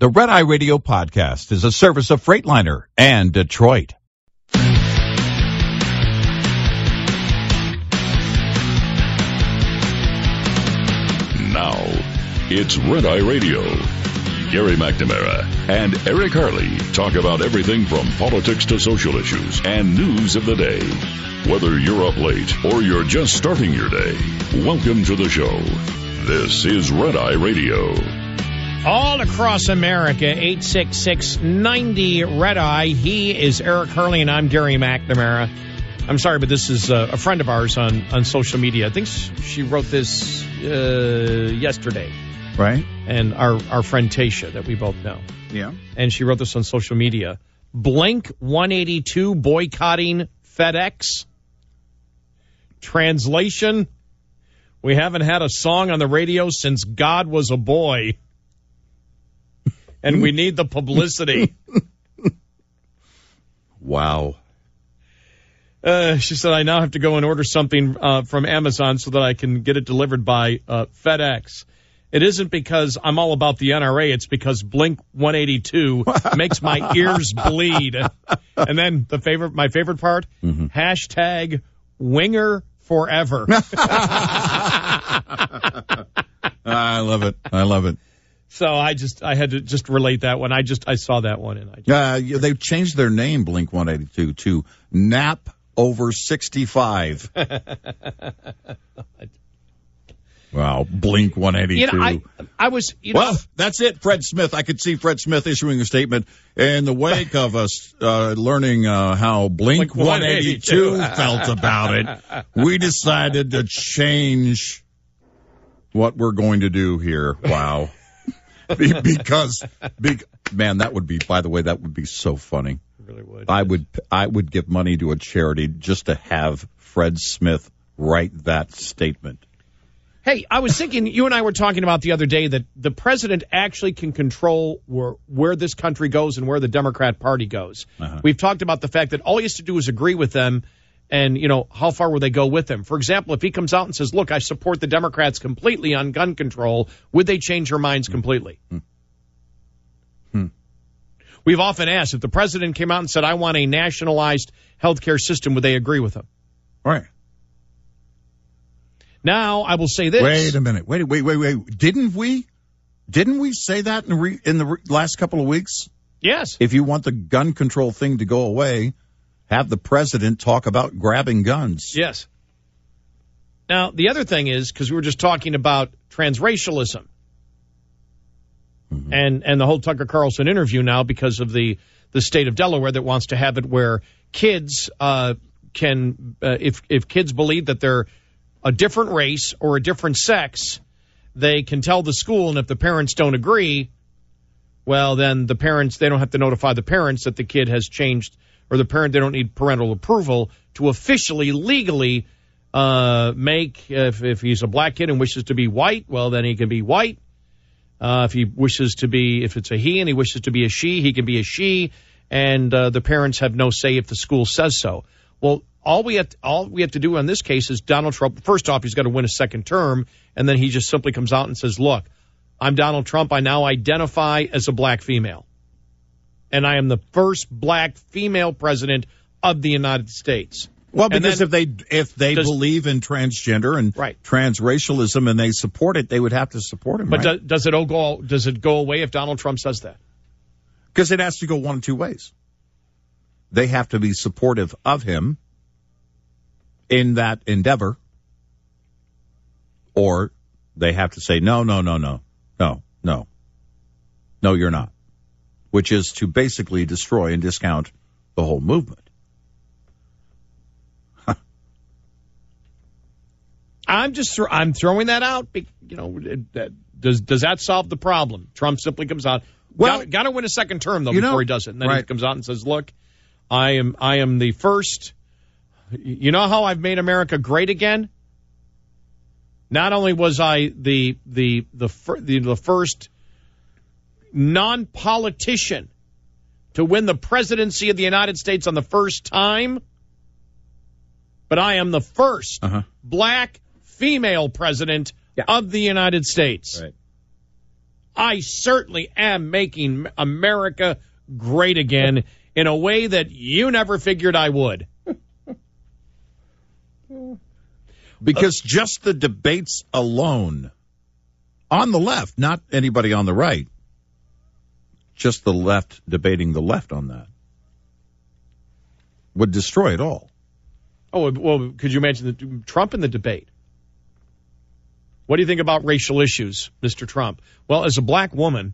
The Red Eye Radio podcast is a service of Freightliner and Detroit. Now, it's Red Eye Radio. Gary McNamara and Eric Harley talk about everything from politics to social issues and news of the day. Whether you're up late or you're just starting your day, welcome to the show. This is Red Eye Radio. All across America, 866-90-RED-EYE. He is Eric Harley, and I'm Gary McNamara. I'm sorry, but this is a friend of ours on social media. I think she wrote this yesterday. Right. And our friend Tasha, that we both know. Yeah. And she wrote this on social media. Blink 182 boycotting FedEx. Translation, we haven't had a song on the radio since God was a boy. And we need the publicity. Wow. She said, I now have to go and order something from Amazon so that I can get it delivered by FedEx. It isn't because I'm all about the NRA. It's because Blink 182 makes my ears bleed. And then my favorite part, hashtag Winger Forever. I love it. I love it. So I had to just relate that one. I saw that one. And they've changed their name, Blink 182, to Nap Over 65. Wow, Blink 182. I was, well, that's it, Fred Smith. I could see Fred Smith issuing a statement in the wake of us learning how Blink 182 felt about it. We decided to change what we're going to do here. Wow. Because, man, that would be, by the way, that would be so funny. It really would. I would give money to a charity just to have Fred Smith write that statement. Hey, I was thinking, you and I were talking about the other day that the president actually can control where this country goes and where the Democrat Party goes. Uh-huh. We've talked about the fact that all he has to do is agree with them, and, how far will they go with him? For example, if he comes out and says, look, I support the Democrats completely on gun control, would they change their minds completely? We've often asked, if the president came out and said, I want a nationalized health care system, would they agree with him? Right. Now, I will say this. Wait a minute. Wait. Didn't we say that in the last couple of weeks? Yes. If you want the gun control thing to go away, have the president talk about grabbing guns. Yes. Now, the other thing is, because we were just talking about transracialism and the whole Tucker Carlson interview now because of the state of Delaware that wants to have it where kids can, if kids believe that they're a different race or a different sex, they can tell the school, and if the parents don't agree, well, then they don't have to notify the parents that the kid has changed, or they don't need parental approval to officially, legally make, if he's a black kid and wishes to be white, well, then he can be white. If it's a he and he wishes to be a she, he can be a she, and the parents have no say if the school says so. Well, all we have to do in this case is Donald Trump. First off, he's got to win a second term, and then he just simply comes out and says, look, I'm Donald Trump. I now identify as a black female, and I am the first black female president of the United States. Well, because if they believe in transgender and transracialism and they support it, they would have to support him. But does it go away if Donald Trump says that? Because it has to go one of two ways. They have to be supportive of him in that endeavor, or they have to say, no, you're not, which is to basically destroy and discount the whole movement. I'm throwing that out. Does that solve the problem? Trump simply comes out. Well, got to win a second term though before he does it, and then he comes out and says, "Look, I am the first. You know how I've made America great again? Not only was I the first non-politician to win the presidency of the United States on the first time, but I am the first black female president of the United States." Right. I certainly am making America great again in a way that you never figured I would. Because just the debates alone, on the left, not anybody on the right, just the left debating the left on that, would destroy it all. Oh, well, could you imagine Trump in the debate? What do you think about racial issues, Mr. Trump? Well, as a black woman,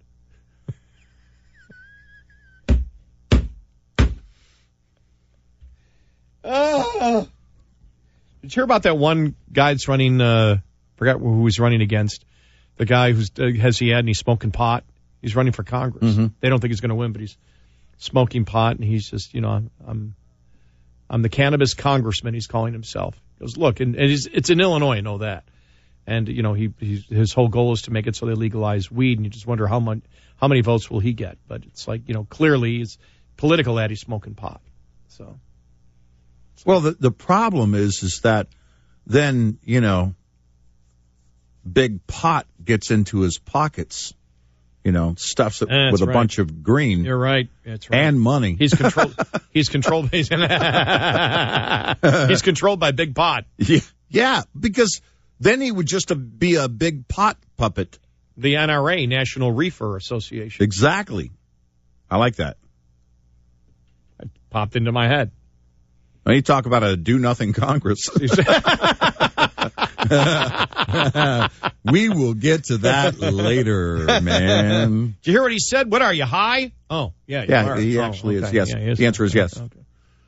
did you hear about that one guy that's running, forgot who he's running against, the guy who's has he had and he's smoking pot? He's running for Congress. Mm-hmm. They don't think he's going to win, but he's smoking pot, and he's just, I'm the cannabis congressman, he's calling himself. He goes, look, and it's in Illinois, I know that. And, his whole goal is to make it so they legalize weed, and you just wonder how many votes will he get. But it's like, clearly it's political ad, he's smoking pot. So. Well, the problem is that then, Big Pot gets into his pockets, stuffs it with a bunch of green. You're right. That's right. And money. He's controlled. He's controlled by Big Pot. Yeah, because then he would just be a Big Pot puppet. The NRA, National Reefer Association. Exactly. I like that. It popped into my head. When you talk about a do-nothing Congress. We will get to that later, man. Did you hear what he said? What are you, high? Oh, yeah. Yeah, he actually is, yes. Yeah, the answer is yes. Okay.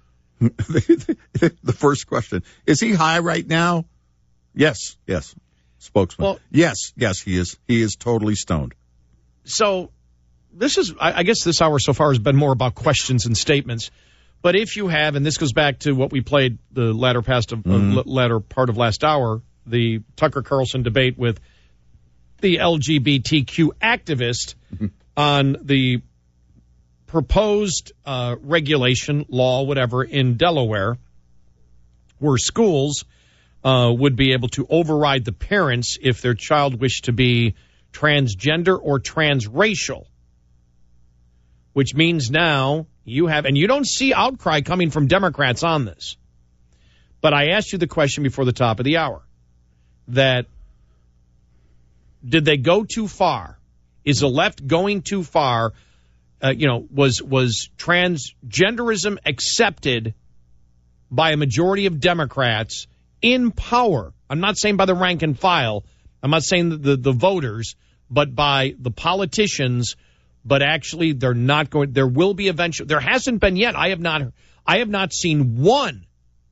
The first question, is he high right now? Yes. Spokesman. Well, yes, he is. He is totally stoned. So this is, I guess this hour so far has been more about questions and statements. But if you have, and this goes back to what we played the latter part of last hour, the Tucker Carlson debate with the LGBTQ activist on the proposed regulation, law, whatever, in Delaware, where schools would be able to override the parents if their child wished to be transgender or transracial, which means now you have, and you don't see outcry coming from Democrats on this. But I asked you the question before the top of the hour, that did they go too far? Is the left going too far? Was transgenderism accepted by a majority of Democrats in power? I'm not saying by the rank and file. I'm not saying the voters, but by the politicians. But actually, they're not going. There will be eventually. There hasn't been yet. I have not seen one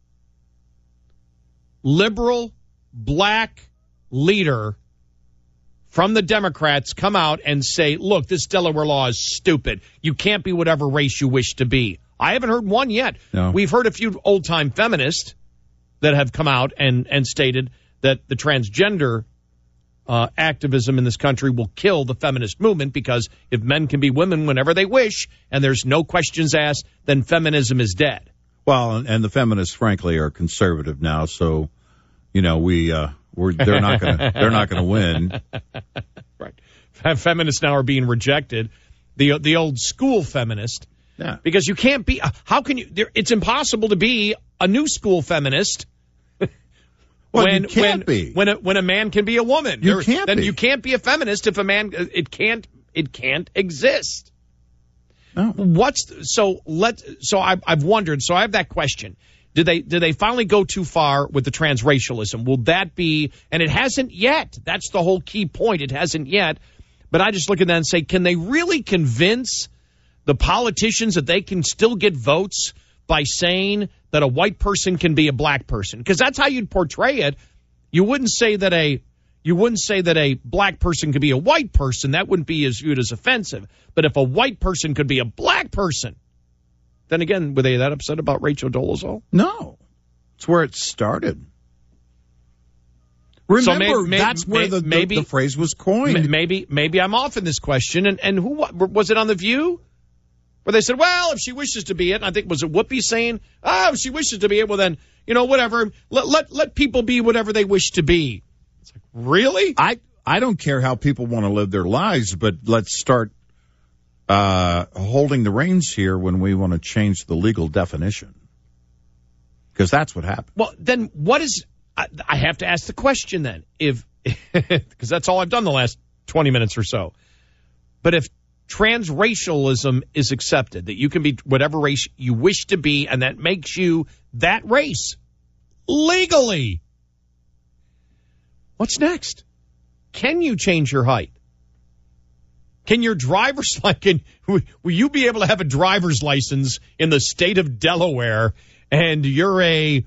liberal black leader from the Democrats come out and say, look, this Delaware law is stupid. You can't be whatever race you wish to be. I haven't heard one yet. No. We've heard a few old-time feminists that have come out and stated that the transgender activism in this country will kill the feminist movement, because if men can be women whenever they wish and there's no questions asked, then feminism is dead. Well, and the feminists, frankly, are conservative now, so they're not going to win. Right. Feminists now are being rejected. The old school feminist. Yeah. Because you can't be. How can you? It's impossible to be a new school feminist. Well, you can't be. When a man can be a woman. You can't then be. You can't be a feminist if a man. It can't exist. No. I've wondered. So I have that question. Did they finally go too far with the transracialism? Will that be? And it hasn't yet. That's the whole key point. It hasn't yet. But I just look at that and say, can they really convince the politicians that they can still get votes by saying that a white person can be a black person? Because that's how you'd portray it. You wouldn't say that a black person could be a white person. That wouldn't be as viewed as offensive. But if a white person could be a black person, then again, were they that upset about Rachel Dolezal? No. It's where it started. Remember, that's where the phrase was coined. Maybe I'm off in this question. And who was it on The View? Where they said, well, if she wishes to be it, and I think was it Whoopi saying, if she wishes to be it, well then, whatever. Let people be whatever they wish to be. It's like, really? I don't care how people want to live their lives, but let's start holding the reins here when we want to change the legal definition. Because that's what happened. Well, then what is... I have to ask the question then, because that's all I've done the last 20 minutes or so. But if transracialism is accepted, that you can be whatever race you wish to be, and that makes you that race legally, what's next? Can you change your height? Can your driver's license, will you be able to have a driver's license in the state of Delaware, and you're a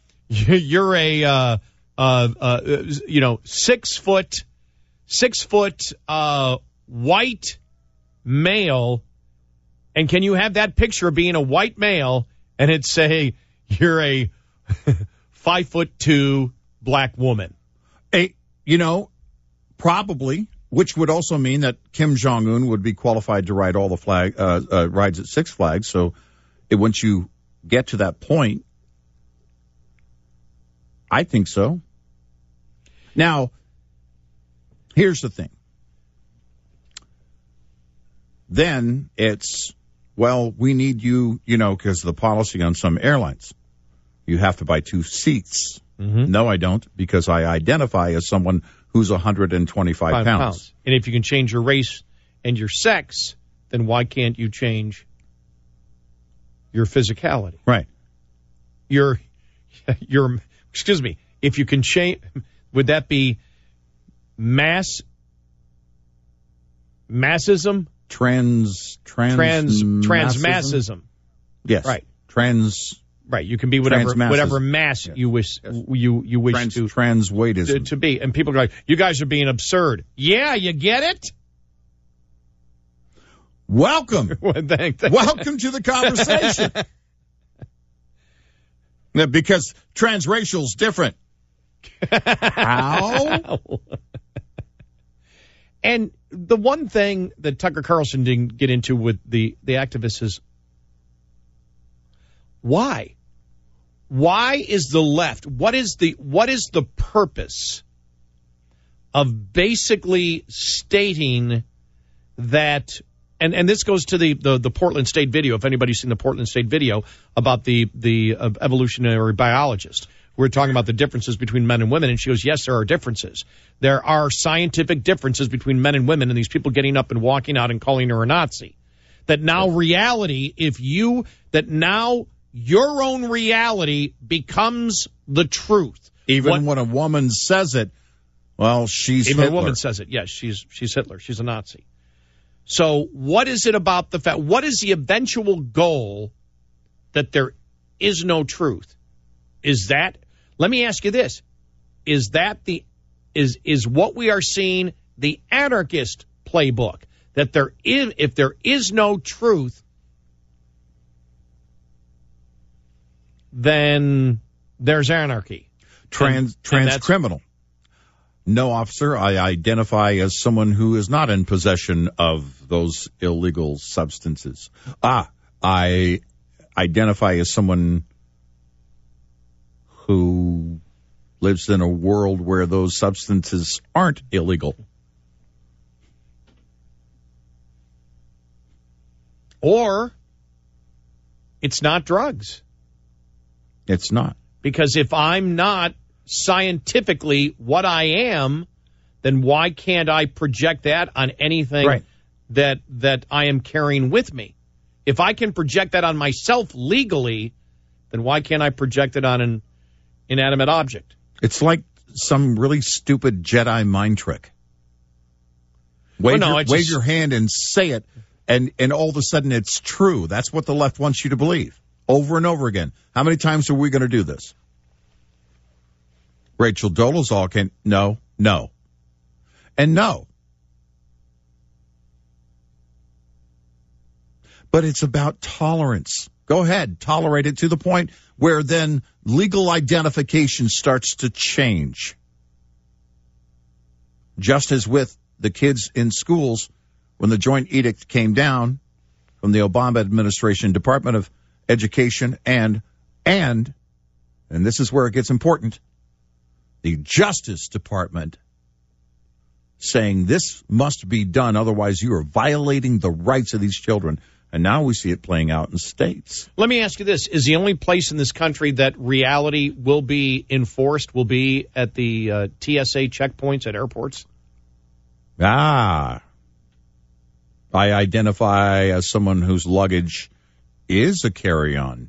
6 foot white male, and can you have that picture of being a white male and it say you're a 5'2" black woman? Probably, which would also mean that Kim Jong-un would be qualified to ride all the rides at Six Flags. So once you get to that point, I think so. Now, here's the thing. Then it's, well, we need you, because of the policy on some airlines. You have to buy 2 seats. Mm-hmm. No, I don't, because I identify as someone who's 125 pounds. And if you can change your race and your sex, then why can't you change your physicality? Right. Excuse me, if you can change, would that be massism? Transmassism. Yes. Right. Right. You can be whatever mass you wish you wish transweightism to be. And people go, you guys are being absurd. Yeah, you get it? Welcome. Thanks. Welcome to the conversation. Because transracial's different. How? And the one thing that Tucker Carlson didn't get into with the activists is why? Why is the left? What is the purpose of basically stating that? And this goes to the Portland State video. If anybody's seen the Portland State video about the evolutionary biologist, we're talking about the differences between men and women, and she goes, yes, there are differences. There are scientific differences between men and women, and these people getting up and walking out and calling her a Nazi. That now reality, now your own reality becomes the truth. Even when a woman says it, well, she's Hitler. Even a woman says it, yes, she's Hitler. She's a Nazi. So what is it about the fact? What is the eventual goal that there is no truth? Is that? Let me ask you this: is that is what we are seeing the anarchist playbook? That if there is no truth, then there's anarchy. Trans criminal. No, officer, I identify as someone who is not in possession of those illegal substances. I identify as someone who lives in a world where those substances aren't illegal. Or it's not drugs. It's not. Because if I'm not scientifically what I am, then why can't I project that on anything that I am carrying with me? If I can project that on myself legally, then why can't I project it on an inanimate object? It's like some really stupid Jedi mind trick. Wave your hand and say it, and all of a sudden it's true. That's what the left wants you to believe over and over again. How many times are we going to do this? Rachel Dolezal can no, and no. But it's about tolerance. Go ahead, tolerate it to the point where then legal identification starts to change. Just as with the kids in schools, when the joint edict came down from the Obama administration, Department of Education, and this is where it gets important, the Justice Department saying this must be done, otherwise you are violating the rights of these children. And now we see it playing out in states. Let me ask you this. Is the only place in this country that reality will be enforced will be at the TSA checkpoints at airports? I identify as someone whose luggage is a carry-on.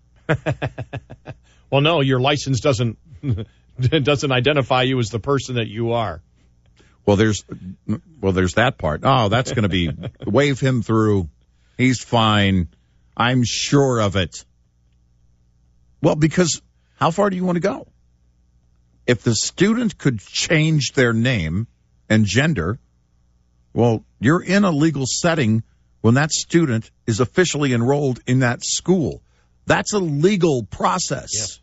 Well, no, your license doesn't identify you as the person that you are. Well, there's that part. Oh, that's going to be wave him through. He's fine. I'm sure of it. Well, because how far do you want to go? If the student could change their name and gender, well, you're in a legal setting when that student is officially enrolled in that school. That's a legal process. Yes.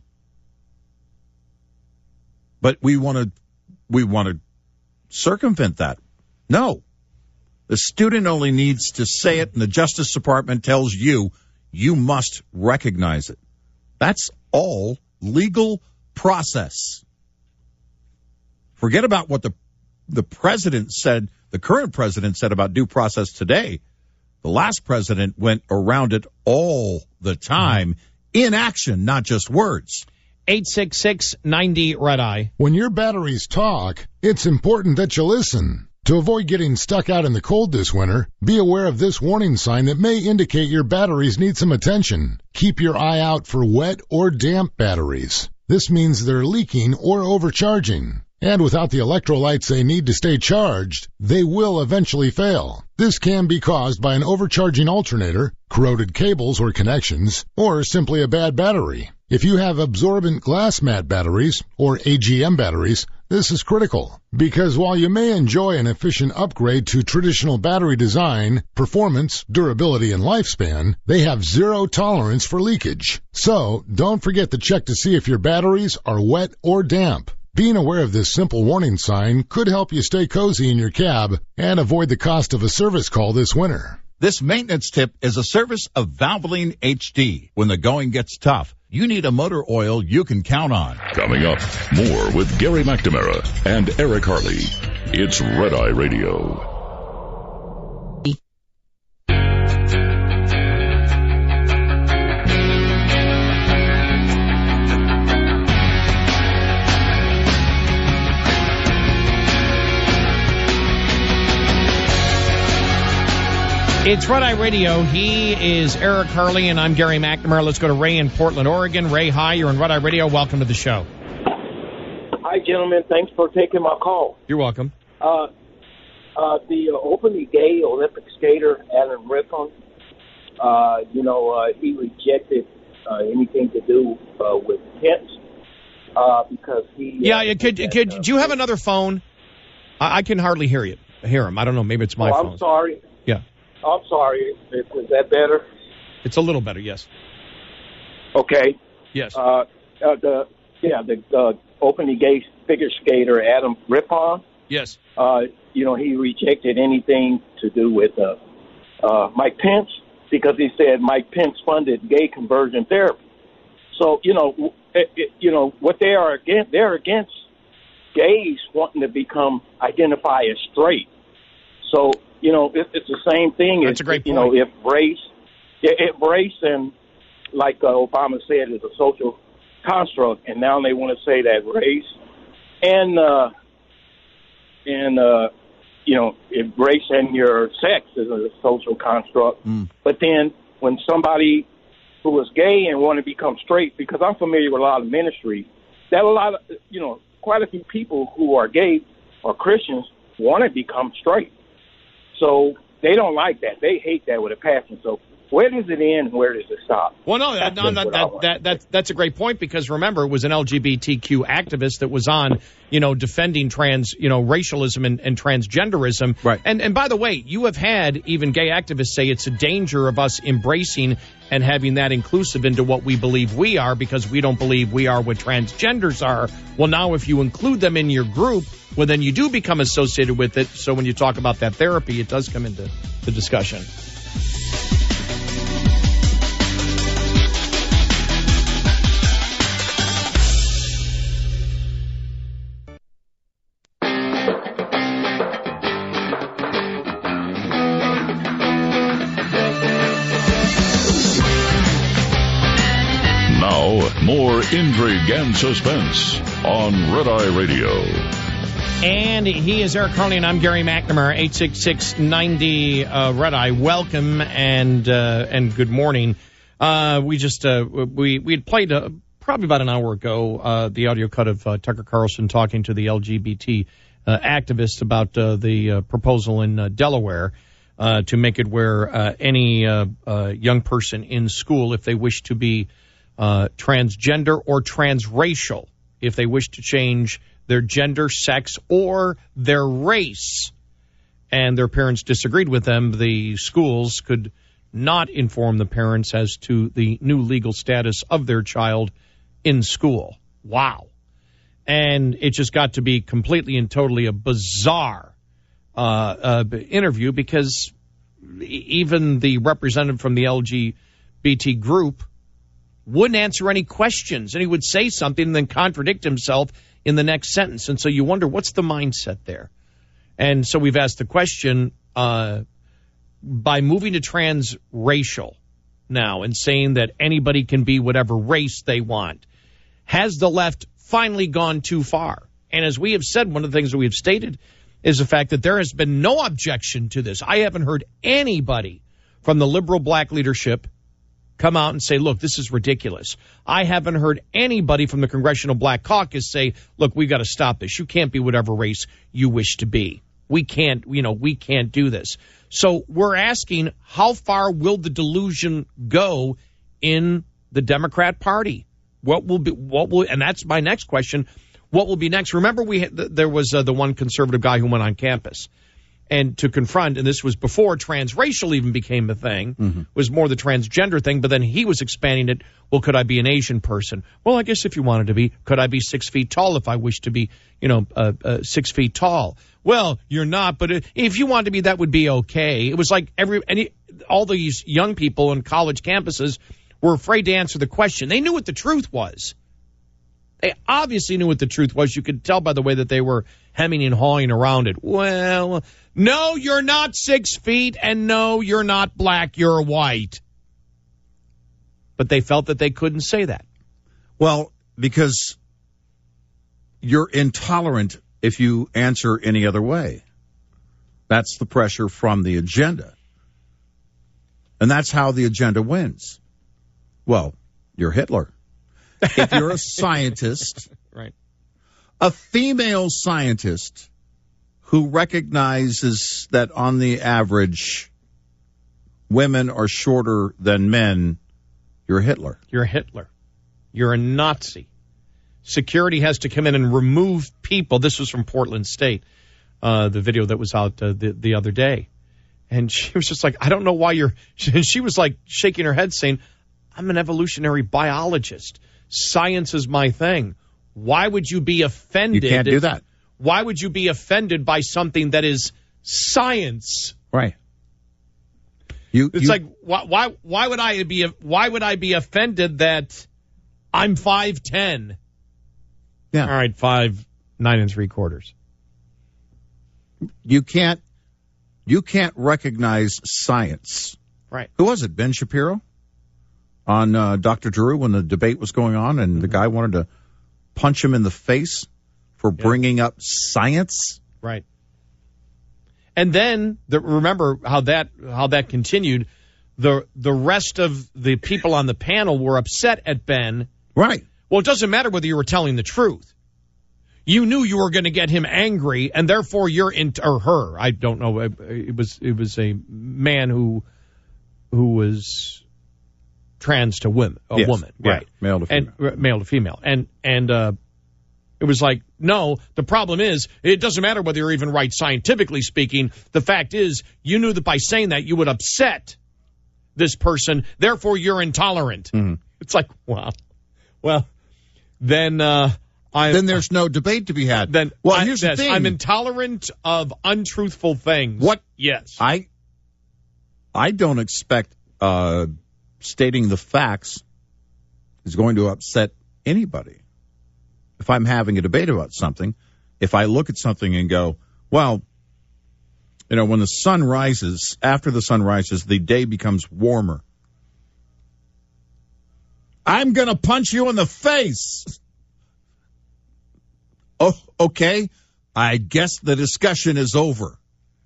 But we want to circumvent that. No. The student only needs to say it, and the Justice Department tells you, you must recognize it. That's all legal process. Forget about what the president said, the current president said about due process today. The last president went around it all the time in action, not just words. 866-90-RED-EYE. When your batteries talk, it's important that you listen. To avoid getting stuck out in the cold this winter, be aware of this warning sign that may indicate your batteries need some attention. Keep your eye out for wet or damp batteries. This means they're leaking or overcharging. And without the electrolytes they need to stay charged, they will eventually fail. This can be caused by an overcharging alternator, corroded cables or connections, or simply a bad battery. If you have absorbent glass mat batteries, or AGM batteries, this is critical, because while you may enjoy an efficient upgrade to traditional battery design, performance, durability, and lifespan, they have zero tolerance for leakage. So, don't forget to check to see if your batteries are wet or damp. Being aware of this simple warning sign could help you stay cozy in your cab and avoid the cost of a service call this winter. This maintenance tip is a service of Valvoline HD. When the going gets tough, you need a motor oil you can count on. Coming up, more with Gary McNamara and Eric Harley. It's Red Eye Radio. It's Red Eye Radio. He is Eric Harley, and I'm Gary McNamara. Let's go to Ray in Portland, Oregon. Ray, hi. You're on Red Eye Radio. Welcome to the show. Hi, gentlemen. Thanks for taking my call. You're welcome. The openly gay Olympic skater, Adam Rippon, he rejected anything to do with Pence because he... do you have another phone? I can hardly hear him. I don't know. Maybe it's my phone. I'm sorry. Yeah. I'm sorry. Is that better? It's a little better, yes. Okay. Yes. The openly gay figure skater, Adam Rippon. Yes. He rejected anything to do with Mike Pence because he said Mike Pence funded gay conversion therapy. So, what they are against, they're against gays wanting to identify as straight. So, it's the same thing. That's a great point. If race and, like Obama said, is a social construct, and now they want to say that race and if race and your sex is a social construct. But then when somebody who was gay and want to become straight, because I'm familiar with a lot of ministries, that a lot of, quite a few people who are gay or Christians want to become straight. So they don't like that. They hate that with a passion. So where does it end and where does it stop? Well, that's a great point, because remember, it was an LGBTQ activist that was on, defending racialism and transgenderism. Right. And by the way, you have had even gay activists say it's a danger of us embracing and having that inclusive into what we believe we are, because we don't believe we are what transgenders are. Well, now if you include them in your group, well, then you do become associated with it. So when you talk about that therapy, it does come into the discussion. More intrigue and suspense on Red Eye Radio. And he is Eric Carly, and I'm Gary McNamara, 866-90 Red Eye. Welcome and good morning. We had played probably about an hour ago the audio cut of Tucker Carlson talking to the LGBT activists about the proposal in Delaware to make it where any young person in school, if they wish to be transgender or transracial, if they wish to change their gender, sex, or their race, and their parents disagreed with them, the schools could not inform the parents as to the new legal status of their child in school. Wow. And it just got to be completely and totally a bizarre interview, because even the representative from the LGBT group wouldn't answer any questions, and he would say something and then contradict himself in the next sentence. And so you wonder, what's the mindset there? And so we've asked the question, by moving to transracial now and saying that anybody can be whatever race they want, has the left finally gone too far? And as we have said, one of the things that we have stated is the fact that there has been no objection to this. I haven't heard anybody from the liberal black leadership come out and say, look, this is ridiculous. I haven't heard anybody from the Congressional Black Caucus say, look, we've got to stop this. You can't be whatever race you wish to be. We can't do this. So we're asking, how far will the delusion go in the Democrat Party? And that's my next question. What will be next? Remember, there was the one conservative guy who went on campus and to confront, and this was before transracial even became a thing, was more the transgender thing, but then he was expanding it. Well, could I be an Asian person? Well, I guess if you wanted to be. Could I be 6 feet tall if I wish to be, 6 feet tall? Well, you're not, but if you wanted to be, that would be okay. It was like all these young people on college campuses were afraid to answer the question. They knew what the truth was. They obviously knew what the truth was. You could tell by the way that they were hemming and hawing around it. Well, no, you're not 6 feet, and no, you're not black, you're white. But they felt that they couldn't say that. Well, because you're intolerant if you answer any other way. That's the pressure from the agenda. And that's how the agenda wins. Well, you're Hitler. If you're a scientist, right, a female scientist who recognizes that on the average women are shorter than men, you're Hitler. You're Hitler. You're a Nazi. Security has to come in and remove people. This was from Portland State, the video that was out the other day. And she was just like, I don't know why you're... She was like shaking her head saying, I'm an evolutionary biologist. Science is my thing. Why would you be offended? You can't do that. Why would you be offended by something that is science? Right. Like why would I be offended that I'm 5'10"? Yeah. All right, 5'9"3/4. You can't recognize science. Right. Who was it? Ben Shapiro on Dr. Drew when the debate was going on, and the guy wanted to punch him in the face for bringing up science. Right. And then remember how that continued. The rest of the people on the panel were upset at Ben. Right. Well, it doesn't matter whether you were telling the truth. You knew you were going to get him angry, and therefore or her. I don't know. It was a man who was trans to women, woman, right? Male to female. And male to female, and it was like, no. The problem is, it doesn't matter whether you're even right scientifically speaking. The fact is, you knew that by saying that you would upset this person. Therefore, you're intolerant. Mm-hmm. It's like, wow. Well, then there's no debate to be had. Here's the thing. I'm intolerant of untruthful things. What? Yes. I don't expect stating the facts is going to upset anybody. If I'm having a debate about something, if I look at something and go, well, when the sun rises, after the sun rises, the day becomes warmer. I'm going to punch you in the face. Oh, okay. I guess the discussion is over.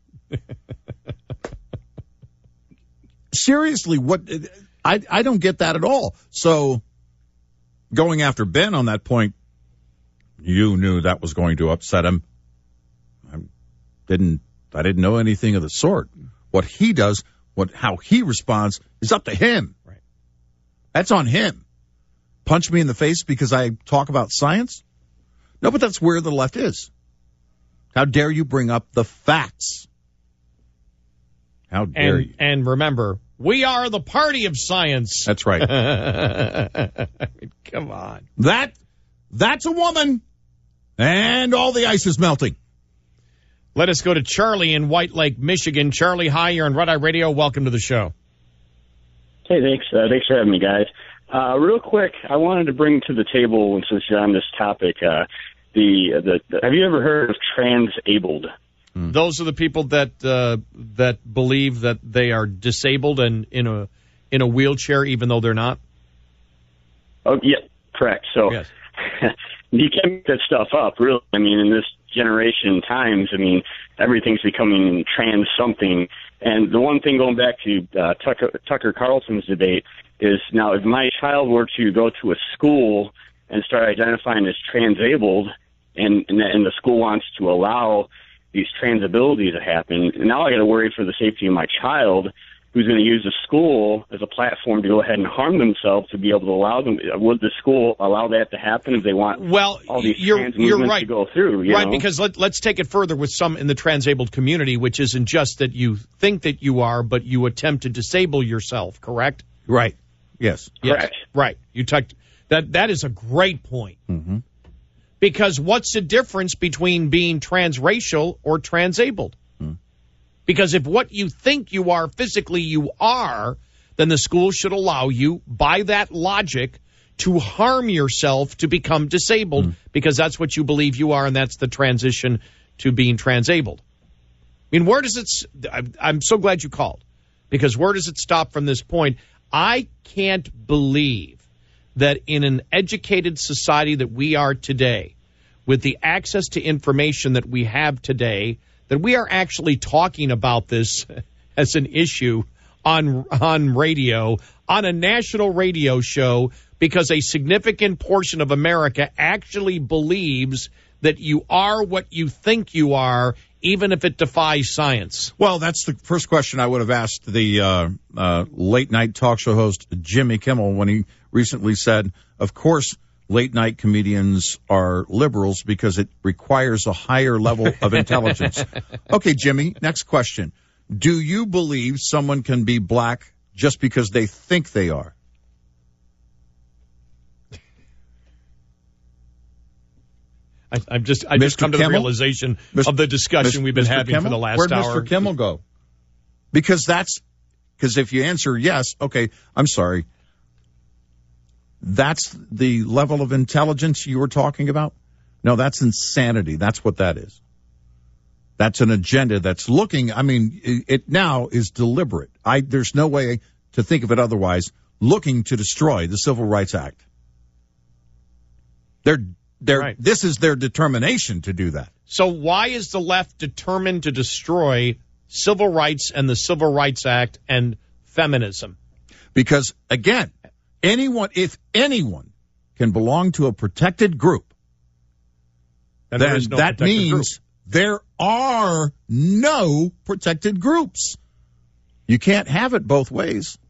Seriously, what? I don't get that at all. So going after Ben on that point, you knew that was going to upset him. I didn't know anything of the sort. What he does, how he responds is up to him. Right. That's on him. Punch me in the face because I talk about science? No, but that's where the left is. How dare you bring up the facts? How dare you? And remember, we are the party of science. That's right. Come on. That's a woman. And all the ice is melting. Let us go to Charlie in White Lake, Michigan. Charlie, hi, you're on Red Eye Radio. Welcome to the show. Hey, thanks. Thanks for having me, guys. Real quick, I wanted to bring to the table, since you're on this topic, have you ever heard of transabled? Those are the people that believe that they are disabled and in a wheelchair, even though they're not. Oh, yeah, correct. So yes. You can't make that stuff up, really. I mean, in this generation times, I mean, everything's becoming trans something. And the one thing going back to Tucker Carlson's debate is now if my child were to go to a school and start identifying as transabled and the school wants to allow these transabilities to happen, now I got to worry for the safety of my child who's going to use the school as a platform to go ahead and harm themselves to be able to allow them. Would the school allow that to happen if they want all these trans movements to go through? You know? Because let's take it further with some in the transabled community, which isn't just that you think that you are, but you attempt to disable yourself, correct? Right. Yes. Correct. Right. You talked that is a great point. Mm-hmm. Because what's the difference between being transracial or transabled? Because if what you think you are physically you are, then the school should allow you, by that logic, to harm yourself to become disabled because that's what you believe you are, and that's the transition to being transabled. I mean, where does it – I'm so glad you called, because where does it stop from this point? I can't believe that in an educated society that we are today, with the access to information that we have today, that we are actually talking about this as an issue on radio, on a national radio show, because a significant portion of America actually believes that you are what you think you are, even if it defies science. Well, that's the first question I would have asked the late-night talk show host Jimmy Kimmel when he recently said, of course, late-night comedians are liberals because it requires a higher level of intelligence. Okay, Jimmy, next question. Do you believe someone can be black just because they think they are? I just come to Kimmel? the realization of the discussion we've been having Kimmel? for the last Where'd hour. Mr. Kimmel go? Because if you answer yes, okay, I'm sorry. That's the level of intelligence you were talking about? No, that's insanity. That's what that is. That's an agenda that's looking, I mean, it now is deliberate. There's no way to think of it otherwise, looking to destroy the Civil Rights Act. Right. This is their determination to do that. So why is the left determined to destroy civil rights and the Civil Rights Act and feminism? Because, again, if anyone can belong to a protected group, then that means there are no protected groups. You can't have it both ways.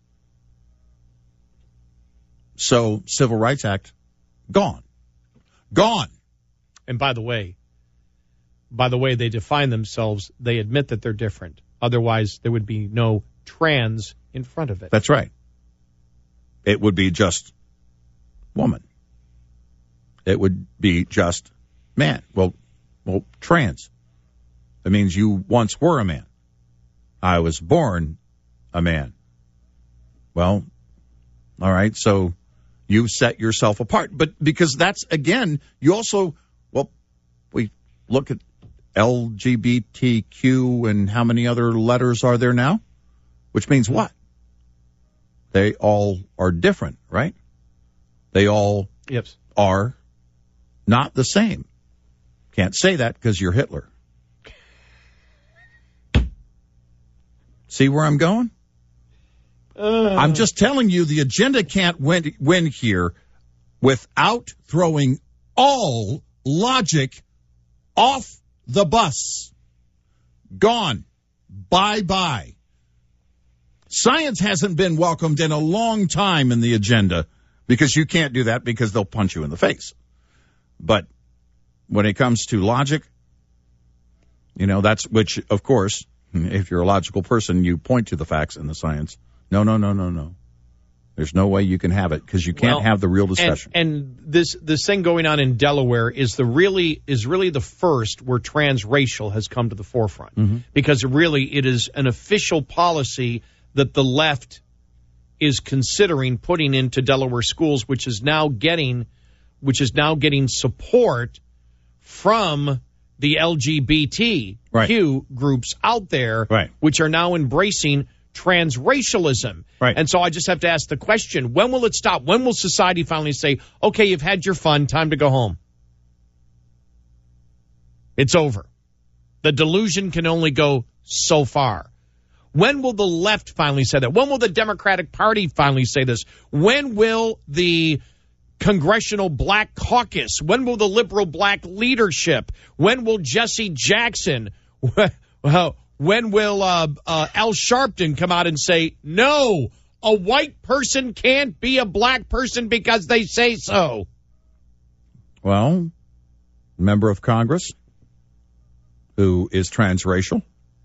So, Civil Rights Act, gone. Gone. And by the way, they define themselves, they admit that they're different. Otherwise, there would be no trans in front of it. That's right. It would be just woman. It would be just man. Well, trans. That means you once were a man. I was born a man. Well, all right, so you set yourself apart. But because that's, again, you also, we look at LGBTQ and how many other letters are there now? Which means what? They all are different, right? They all Yes. are not the same. Can't say that because you're Hitler. See where I'm going? I'm just telling you the agenda can't win here without throwing all logic off the bus. Gone. Bye-bye. Science hasn't been welcomed in a long time in the agenda because you can't do that because they'll punch you in the face. But when it comes to logic, that's which, of course, if you're a logical person, you point to the facts and the science. No. There's no way you can have it because you can't have the real discussion. And this thing going on in Delaware is really the first where transracial has come to the forefront, because it is an official policy that the left is considering putting into Delaware schools, which is now getting support from the LGBTQ groups out there, which are now embracing transracialism. Right. And so I just have to ask the question, when will it stop? When will society finally say, okay, you've had your fun, time to go home? It's over. The delusion can only go so far. When will the left finally say that? When will the Democratic Party finally say this? When will the Congressional Black Caucus? When will the liberal black leadership? When will Jesse Jackson? When will Al Sharpton come out and say, no, a white person can't be a black person because they say so? Well, member of Congress who is transracial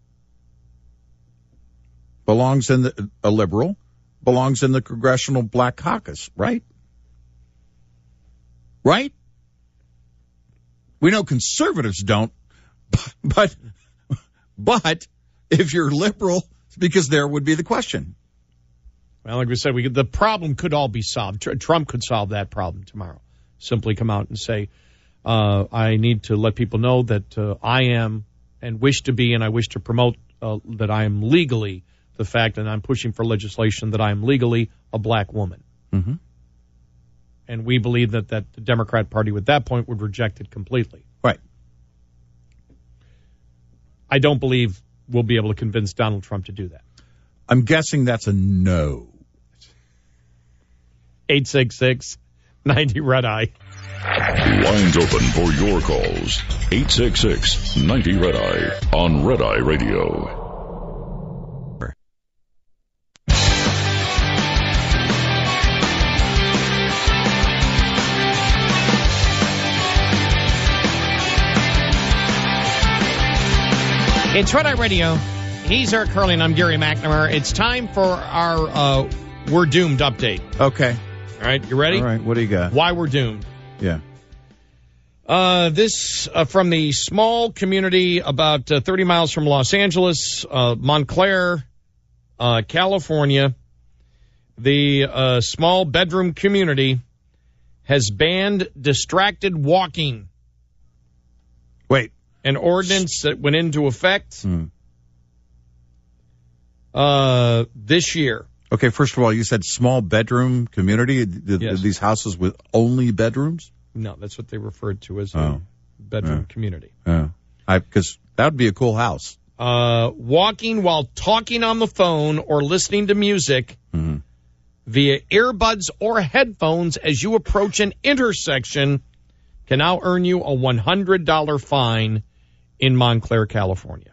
belongs in a liberal, belongs in the Congressional Black Caucus, right? Right? We know conservatives don't, but if you're liberal, because there would be the question. Well, like we said, the problem could all be solved. Trump could solve that problem tomorrow. Simply come out and say, I need to let people know that I am and wish to be, and I wish to promote that I am legally, the fact that I'm pushing for legislation that I am legally a black woman. Mm-hmm. And we believe that the Democrat Party at that point would reject it completely. Right. I don't believe we'll be able to convince Donald Trump to do that. I'm guessing that's a no. 866-90-RED-EYE. Lines open for your calls. 866-90-RED-EYE on Red Eye Radio. It's Red Eye Radio. He's Eric Curley, and I'm Gary McNamara. It's time for our We're Doomed update. Okay. All right, you ready? All right, what do you got? Why we're doomed. Yeah. This from the small community about 30 miles from Los Angeles, Montclair, California. The small bedroom community has banned distracted walking. Wait. An ordinance that went into effect this year. Okay, first of all, you said small bedroom community. Yes. These houses with only bedrooms? No, that's what they referred to as a bedroom community. Yeah, because that would be a cool house. Walking while talking on the phone or listening to music via earbuds or headphones as you approach an intersection can now earn you a $100 fine in Montclair, California.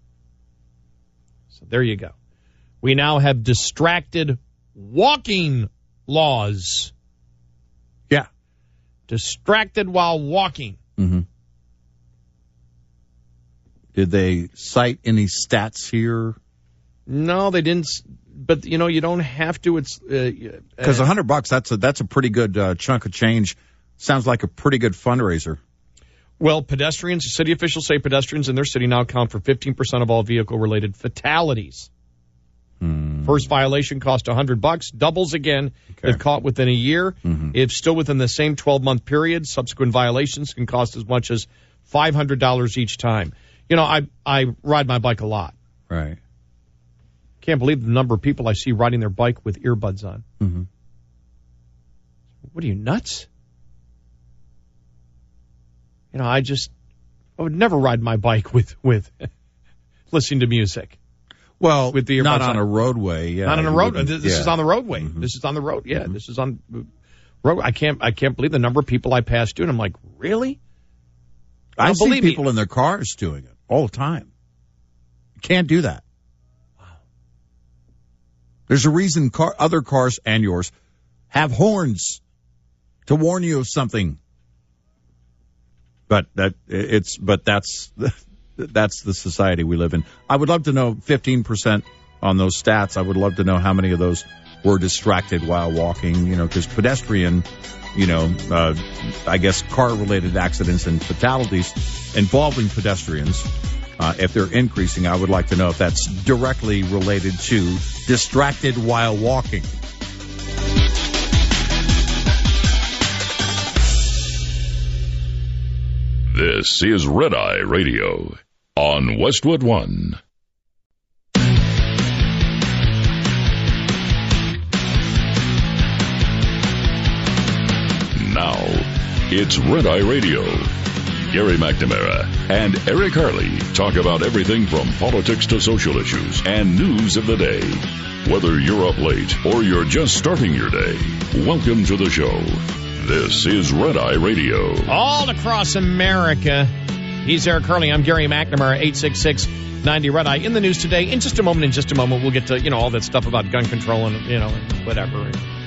So there you go. We now have distracted walking laws. Yeah. Distracted while walking. Mm-hmm. Did they cite any stats here? No, they didn't. But, you don't have to. It's because $100, that's a pretty good chunk of change. Sounds like a pretty good fundraiser. Well, city officials say pedestrians in their city now account for 15% of all vehicle-related fatalities. First violation cost $100, doubles again if caught within a year. If still within the same 12-month period, subsequent violations can cost as much as $500 each time. I ride my bike a lot. Right. Can't believe the number of people I see riding their bike with earbuds on. what are you, nuts? I would never ride my bike with listening to music. Well, with the not on a roadway. Yeah, not on a road. This is on the roadway. Mm-hmm. This is on the road. Yeah, this is on road. I can't believe the number of people I pass doing. I'm like, really? I see people in their cars doing it all the time. You can't do that. Wow. There's a reason other cars and yours have horns to warn you of something. But that's the society we live in. I would love to know 15% on those stats. I would love to know how many of those were distracted while walking, because pedestrian, I guess car-related accidents and fatalities involving pedestrians, if they're increasing, I would like to know if that's directly related to distracted while walking. This is Red Eye Radio on Westwood One. Now, it's Red Eye Radio. Gary McNamara and Eric Harley talk about everything from politics to social issues and news of the day. Whether you're up late or you're just starting your day, welcome to the show. This is Red Eye Radio. All across America. He's Eric Harley. I'm Gary McNamara, 866-90 Red Eye. In the news today, in just a moment, we'll get to, all that stuff about gun control and, whatever.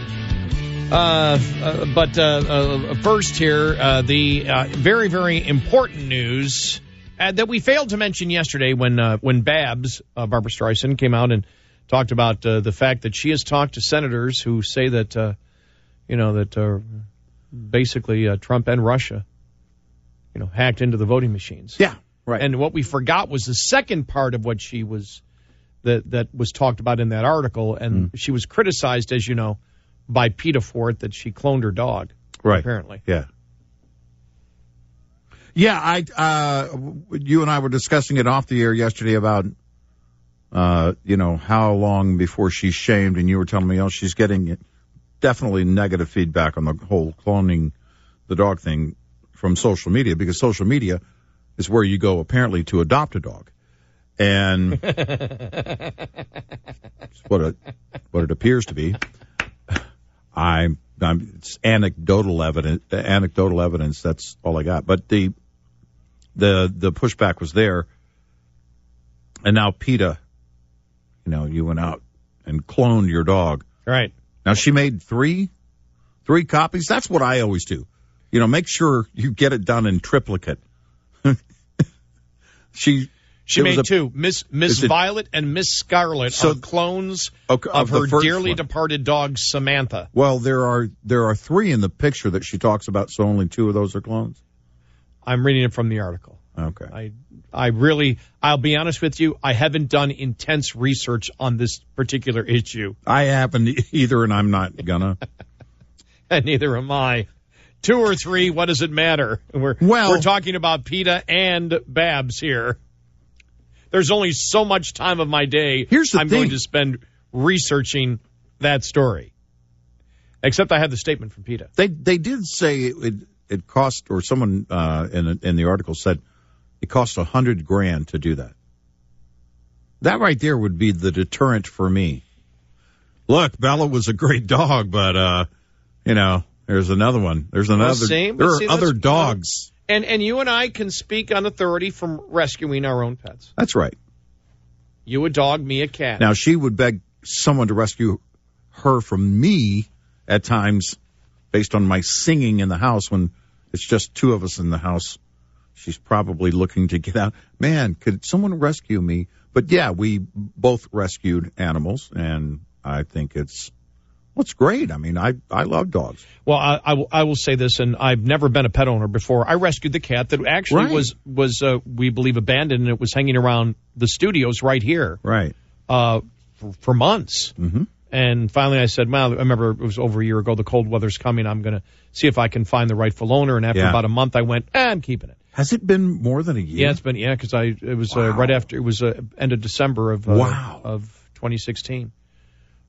But first here, the very, very important news that we failed to mention yesterday when Babs, Barbara Streisand, came out and talked about the fact that she has talked to senators who say that, basically Trump and Russia, hacked into the voting machines. Yeah, right. And what we forgot was the second part of what she was that was talked about in that article, and she was criticized, as you know, by PETA for it, that she cloned her dog. Right. Apparently. Yeah. Yeah, you and I were discussing it off the air yesterday about, how long before she's shamed, and you were telling me, she's getting definitely negative feedback on the whole cloning the dog thing from social media, because social media is where you go apparently to adopt a dog. And it's what it appears to be. It's anecdotal evidence. That's all I got. But the pushback was there, and now PETA, you went out and cloned your dog. Right. Now she made three copies. That's what I always do. Make sure you get it done in triplicate. She made two. Miss Violet and Miss Scarlet are clones of her dearly departed dog, Samantha. Well, there are three in the picture that she talks about, so only two of those are clones? I'm reading it from the article. Okay. I'll be honest with you, I haven't done intense research on this particular issue. I haven't either, and I'm not gonna. And neither am I. Two or three, what does it matter? We're talking about PETA and Babs here. There's only so much time of my day I'm going to spend researching that story. Except I had the statement from PETA. They did say it cost, or someone in the article said it cost $100,000 to do that. That right there would be the deterrent for me. Look, Bella was a great dog, but there's another one. There are other dogs. And you and I can speak on authority from rescuing our own pets. That's right. You a dog, me a cat. Now, she would beg someone to rescue her from me at times based on my singing in the house when it's just two of us in the house. She's probably looking to get out. Man, could someone rescue me? But, yeah, we both rescued animals, and I think it's great. I mean, I love dogs. Well, I will say this, and I've never been a pet owner before. I rescued the cat that actually was we believe, abandoned, and it was hanging around the studios right here. Right. For months. Mm-hmm. And finally I said, well, I remember it was over a year ago, the cold weather's coming, I'm going to see if I can find the rightful owner. And after about a month, I went, I'm keeping it. Has it been more than a year? Yeah, it's been, because it was right after, it was end of December of 2016.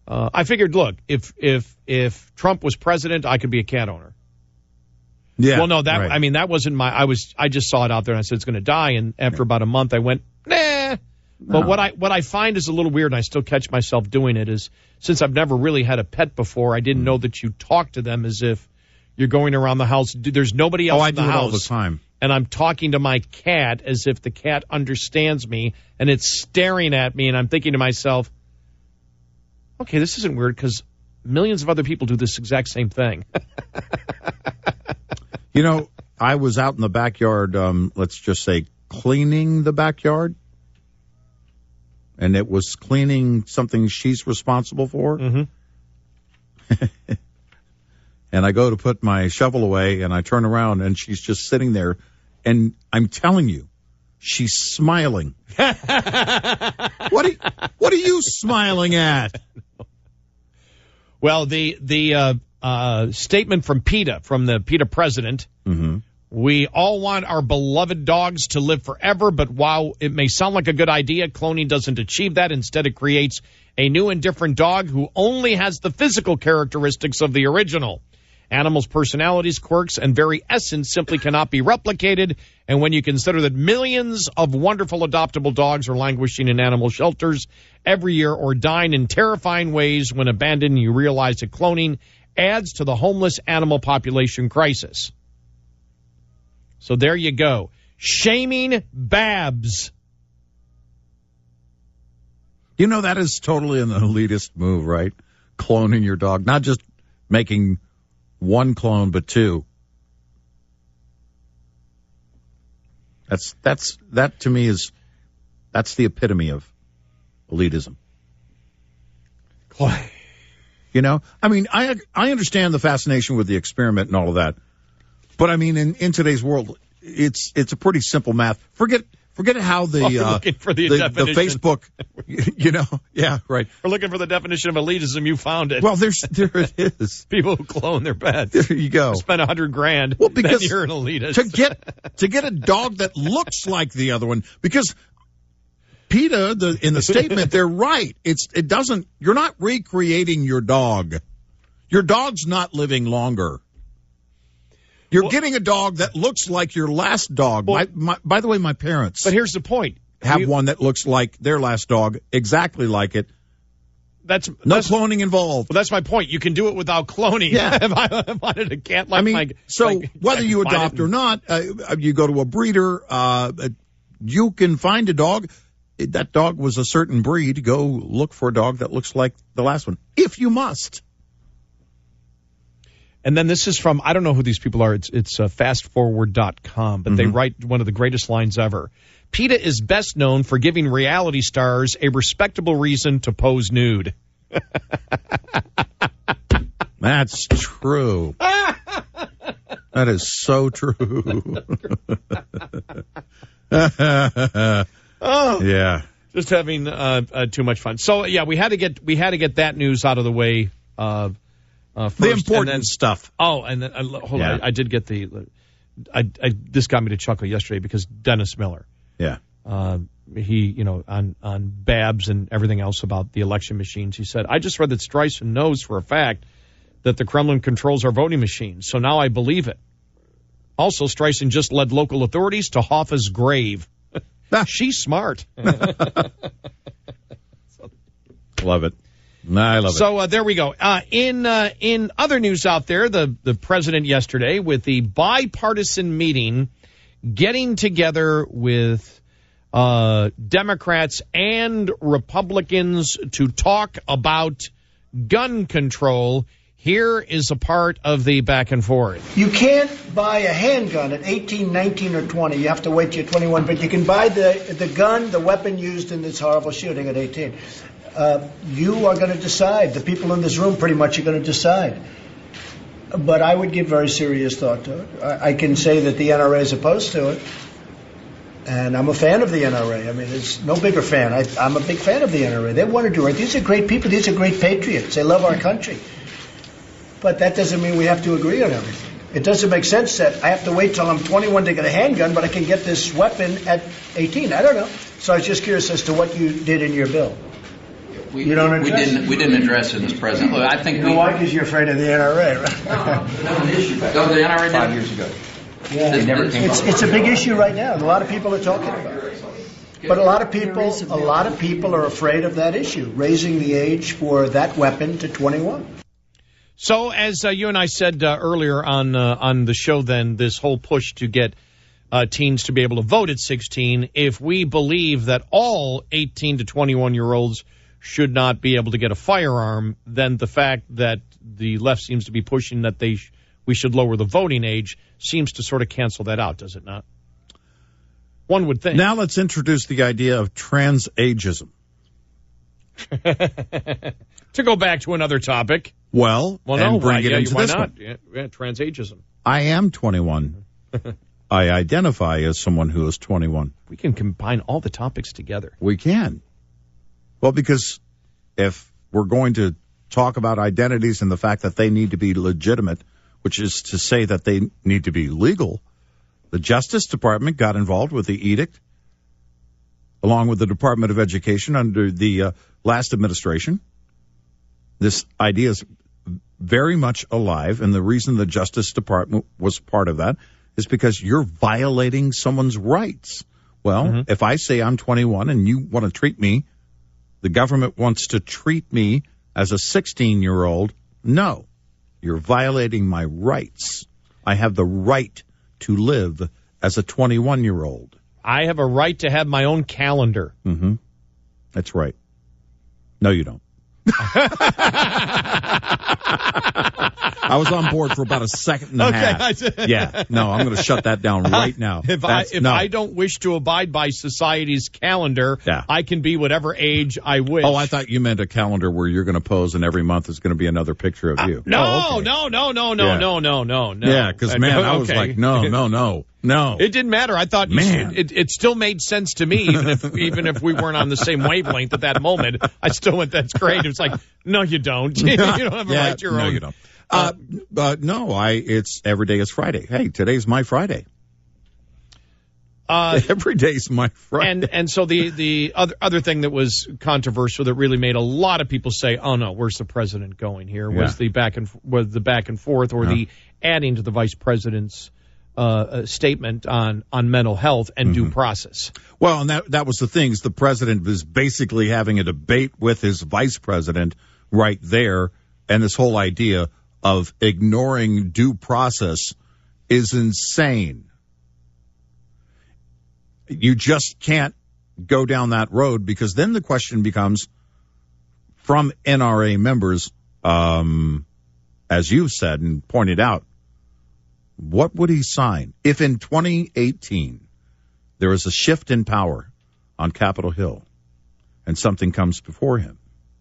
I figured, look, if Trump was president, I could be a cat owner. Yeah. Well, no, that right. I mean, that wasn't I just saw it out there and I said it's going to die. And after about a month, I went, nah. But what I find is a little weird, and I still catch myself doing it, is since I've never really had a pet before, I didn't know that you talk to them as if you're going around the house. There's nobody else in the house. I do it all the time. And I'm talking to my cat as if the cat understands me, and it's staring at me, and I'm thinking to myself, okay, this isn't weird because millions of other people do this exact same thing. You know, I was out in the backyard, let's just say cleaning the backyard, and it was cleaning something she's responsible for. Mm-hmm. And I go to put my shovel away, and I turn around, and she's just sitting there, and I'm telling you, she's smiling. What are you smiling at? Well, the statement from PETA, from the PETA president, we all want our beloved dogs to live forever, but while it may sound like a good idea, cloning doesn't achieve that. Instead, it creates a new and different dog who only has the physical characteristics of the original. Animals' personalities, quirks, and very essence simply cannot be replicated. And when you consider that millions of wonderful adoptable dogs are languishing in animal shelters every year or dying in terrifying ways when abandoned, you realize that cloning adds to the homeless animal population crisis. So there you go. Shaming Babs. You know, that is totally an elitist move, right? Cloning your dog. Not just making one clone, but two. That to me that's the epitome of elitism. You know, I mean, I understand the fascination with the experiment and all of that, but I mean, in today's world, it's a pretty simple math. Forget how the looking for the definition. Facebook, you know, yeah, right. We're looking for the definition of elitism. You found it. Well, there it is. People who clone their pets. There you go. Spend $100,000. Well, because then you're an elitist. to get a dog that looks like the other one, because PETA, in the statement, they're right. You're not recreating your dog. Your dog's not living longer. You're getting a dog that looks like your last dog. Well, by the way, my parents. But here's the point. Have one that looks like their last dog, exactly like it. That's cloning involved. Well, that's my point. You can do it without cloning. Yeah. If I wanted a cat like whether you adopt or not, you go to a breeder, you can find a dog. That dog was a certain breed. Go look for a dog that looks like the last one, if you must. And then this is from, I don't know who these people are. It's fastforward.com, but they write one of the greatest lines ever. PETA is best known for giving reality stars a respectable reason to pose nude. That's true. That is so true. Oh, yeah. Just having too much fun. So yeah, we had to get that news out of the way. First, the important stuff. Oh, and then hold on. I did get this got me to chuckle yesterday because Dennis Miller. Yeah. He, on Babs and everything else about the election machines, he said, I just read that Streisand knows for a fact that the Kremlin controls our voting machines, so now I believe it. Also, Streisand just led local authorities to Hoffa's grave. She's smart. Love it. I love it. So there we go. In other news out there, the president yesterday with the bipartisan meeting getting together with Democrats and Republicans to talk about gun control. Here is a part of the back and forth. You can't buy a handgun at 18, 19, or 20. You have to wait till you're 21. But you can buy the gun, the weapon used in this horrible shooting at 18. You are going to decide. The people in this room pretty much are going to decide. But I would give very serious thought to it. I can say that the NRA is opposed to it. And I'm a fan of the NRA. I mean, there's no bigger fan. I'm a big fan of the NRA. They want to do it. These are great people. These are great patriots. They love our country. But that doesn't mean we have to agree on everything. It doesn't make sense that I have to wait till I'm 21 to get a handgun, but I can get this weapon at 18. I don't know. So I was just curious as to what you did in your bill. You don't address it? We didn't address it as president. Look, I think why? Because you're afraid of the NRA, right? No, an issue. Go to the NRA 5 years ago. Yeah. It's a big issue right now. A lot of people are talking about it. But a lot of people are afraid of that issue, raising the age for that weapon to 21. So, as you and I said earlier on the show, then this whole push to get teens to be able to vote at 16, if we believe that all 18 to 21-year-olds should not be able to get a firearm, then the fact that the left seems to be pushing that we should lower the voting age seems to sort of cancel that out, does it not? One would think. Now let's introduce the idea of transageism. To go back to another topic. Well, and bring it into this one. Yeah, transageism. I am 21. I identify as someone who is 21. We can combine all the topics together. We can. Well, because if we're going to talk about identities and the fact that they need to be legitimate, which is to say that they need to be legal, the Justice Department got involved with the edict, along with the Department of Education under the last administration. This idea is very much alive, and the reason the Justice Department was part of that is because you're violating someone's rights. Well, if I say I'm 21 and you want to treat me, the government wants to treat me as a 16-year-old, no, you're violating my rights. I have the right to live as a 21-year-old. I have a right to have my own calendar. Mm-hmm. That's right. No, you don't. I was on board for about a second and a half. Yeah, no, I'm going to shut that down right now. If I don't wish to abide by society's calendar, I can be whatever age I wish. Oh, I thought you meant a calendar where you're going to pose and every month is going to be another picture of you. No. Yeah, because, man, I was like, no. It didn't matter. I thought it still made sense to me, even if we weren't on the same wavelength at that moment. I still went, that's great. It's like, no, you don't. You don't have a right to your own. No, you don't. It's every day is Friday. Hey, today's my Friday. Every day's my Friday. And so the other thing that was controversial that really made a lot of people say, "Oh no, where's the president going here?" was the back and forth or the adding to the vice president's statement on mental health and due process. Well, and that was the thing. Is the president was basically having a debate with his vice president right there, and this whole idea of ignoring due process is insane. You just can't go down that road, because then the question becomes from NRA members, as you said and pointed out, what would he sign if in 2018 there is a shift in power on Capitol Hill and something comes before him?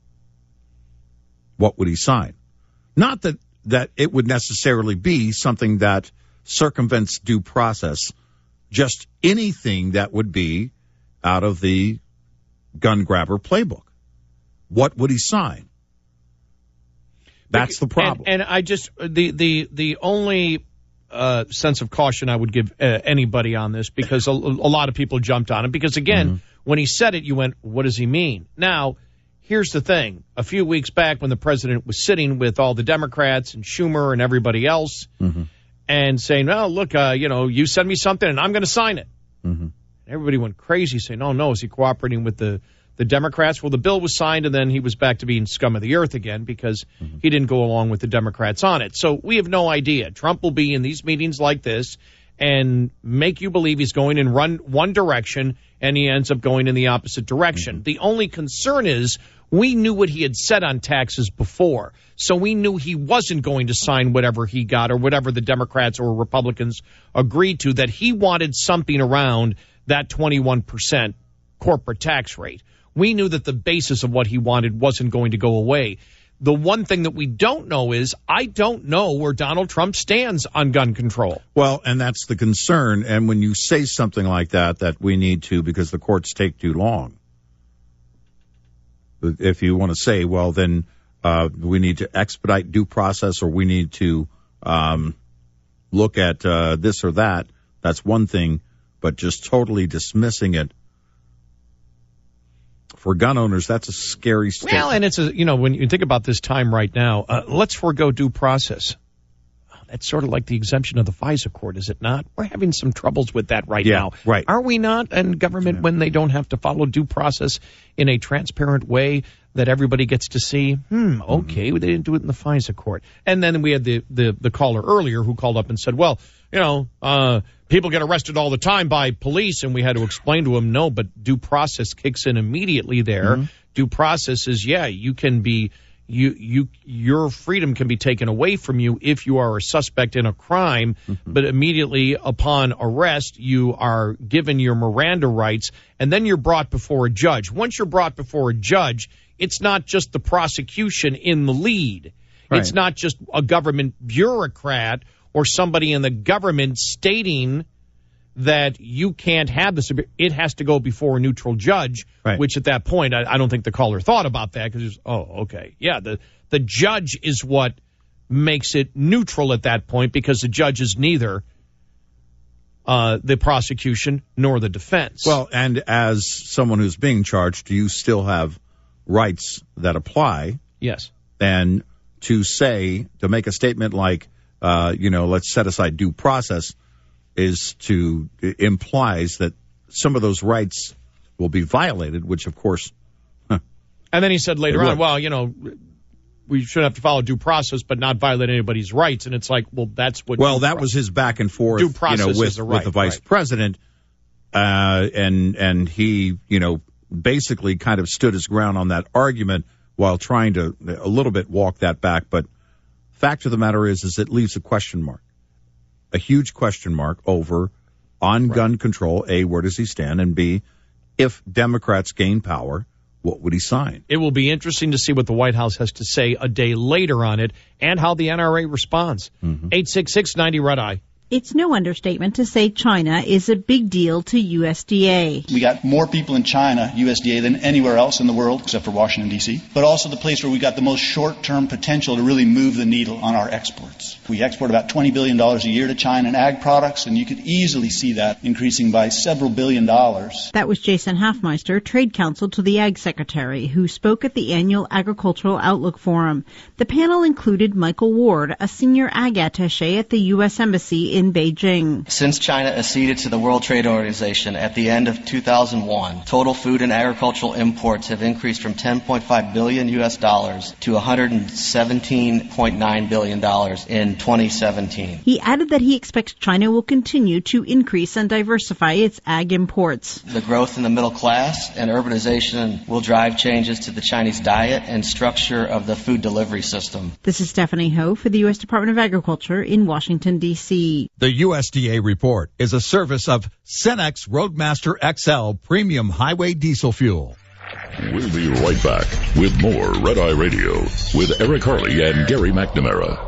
What would he sign? Not that it would necessarily be something that circumvents due process, just anything that would be out of the gun grabber playbook. What would he sign? That's the problem. And I just, the only sense of caution I would give anybody on this, because a lot of people jumped on it, because again, when he said it, you went, what does he mean? Now, here's the thing. A few weeks back when the president was sitting with all the Democrats and Schumer and everybody else and saying, oh, look, you send me something and I'm going to sign it. Everybody went crazy saying, oh, no, is he cooperating with the Democrats? Well, the bill was signed and then he was back to being scum of the earth again because he didn't go along with the Democrats on it. So we have no idea. Trump will be in these meetings like this and make you believe he's going in one direction and he ends up going in the opposite direction. The only concern is we knew what he had said on taxes before, so we knew he wasn't going to sign whatever he got or whatever the Democrats or Republicans agreed to, that he wanted something around that 21% corporate tax rate. We knew that the basis of what he wanted wasn't going to go away. The one thing that we don't know is I don't know where Donald Trump stands on gun control. Well, and that's the concern. And when you say something like that we need to, because the courts take too long. If you want to say, well, then we need to expedite due process, or we need to look at this or that, that's one thing. But just totally dismissing it for gun owners, that's a scary statement. Well, and it's when you think about this time right now, let's forego due process. That's sort of like the exemption of the FISA court, is it not? We're having some troubles with that right now. Right. Are we not? And government, when they don't have to follow due process in a transparent way that everybody gets to see, okay, they didn't do it in the FISA court. And then we had the caller earlier who called up and said, well, people get arrested all the time by police, and we had to explain to him, no, but due process kicks in immediately there. Mm-hmm. Due process is, you can be... your freedom can be taken away from you if you are a suspect in a crime, but immediately upon arrest, you are given your Miranda rights, and then you're brought before a judge. Once you're brought before a judge, it's not just the prosecution in the lead. Right. It's not just a government bureaucrat or somebody in the government stating that you can't have this. It has to go before a neutral judge, right. Which at that point, I don't think the caller thought about that because okay. Yeah, the judge is what makes it neutral at that point because the judge is neither the prosecution nor the defense. Well, and as someone who's being charged, do you still have rights that apply? Yes. And to make a statement like, let's set aside due process implies that some of those rights will be violated, which of course. And then he said later on, well, we should have to follow due process, but not violate anybody's rights. And it's like, well, that's what. Well, that was his back and forth, due process with the vice president, and he, basically kind of stood his ground on that argument while trying to a little bit walk that back. But fact of the matter is it leaves a question mark. A huge question mark over on gun control. A, where does he stand? And B, if Democrats gain power, what would he sign? It will be interesting to see what the White House has to say a day later on it and how the NRA responds. 866-90-RED-EYE. It's no understatement to say China is a big deal to USDA. We got more people in China, USDA, than anywhere else in the world, except for Washington, D.C., but also the place where we got the most short-term potential to really move the needle on our exports. We export about $20 billion a year to China in ag products, and you could easily see that increasing by several $billion. That was Jason Hafmeister, Trade Counsel to the Ag Secretary, who spoke at the annual Agricultural Outlook Forum. The panel included Michael Ward, a senior ag attaché at the U.S. Embassy in Beijing. Since China acceded to the World Trade Organization at the end of 2001, total food and agricultural imports have increased from $10.5 billion US dollars to $117.9 billion in 2017. He added that he expects China will continue to increase and diversify its ag imports. The growth in the middle class and urbanization will drive changes to the Chinese diet and structure of the food delivery system. This is Stephanie Ho for the U.S. Department of Agriculture in Washington, D.C. The USDA report is a service of Cenex Roadmaster XL Premium Highway Diesel Fuel. We'll be right back with more Red Eye Radio with Eric Harley and Gary McNamara.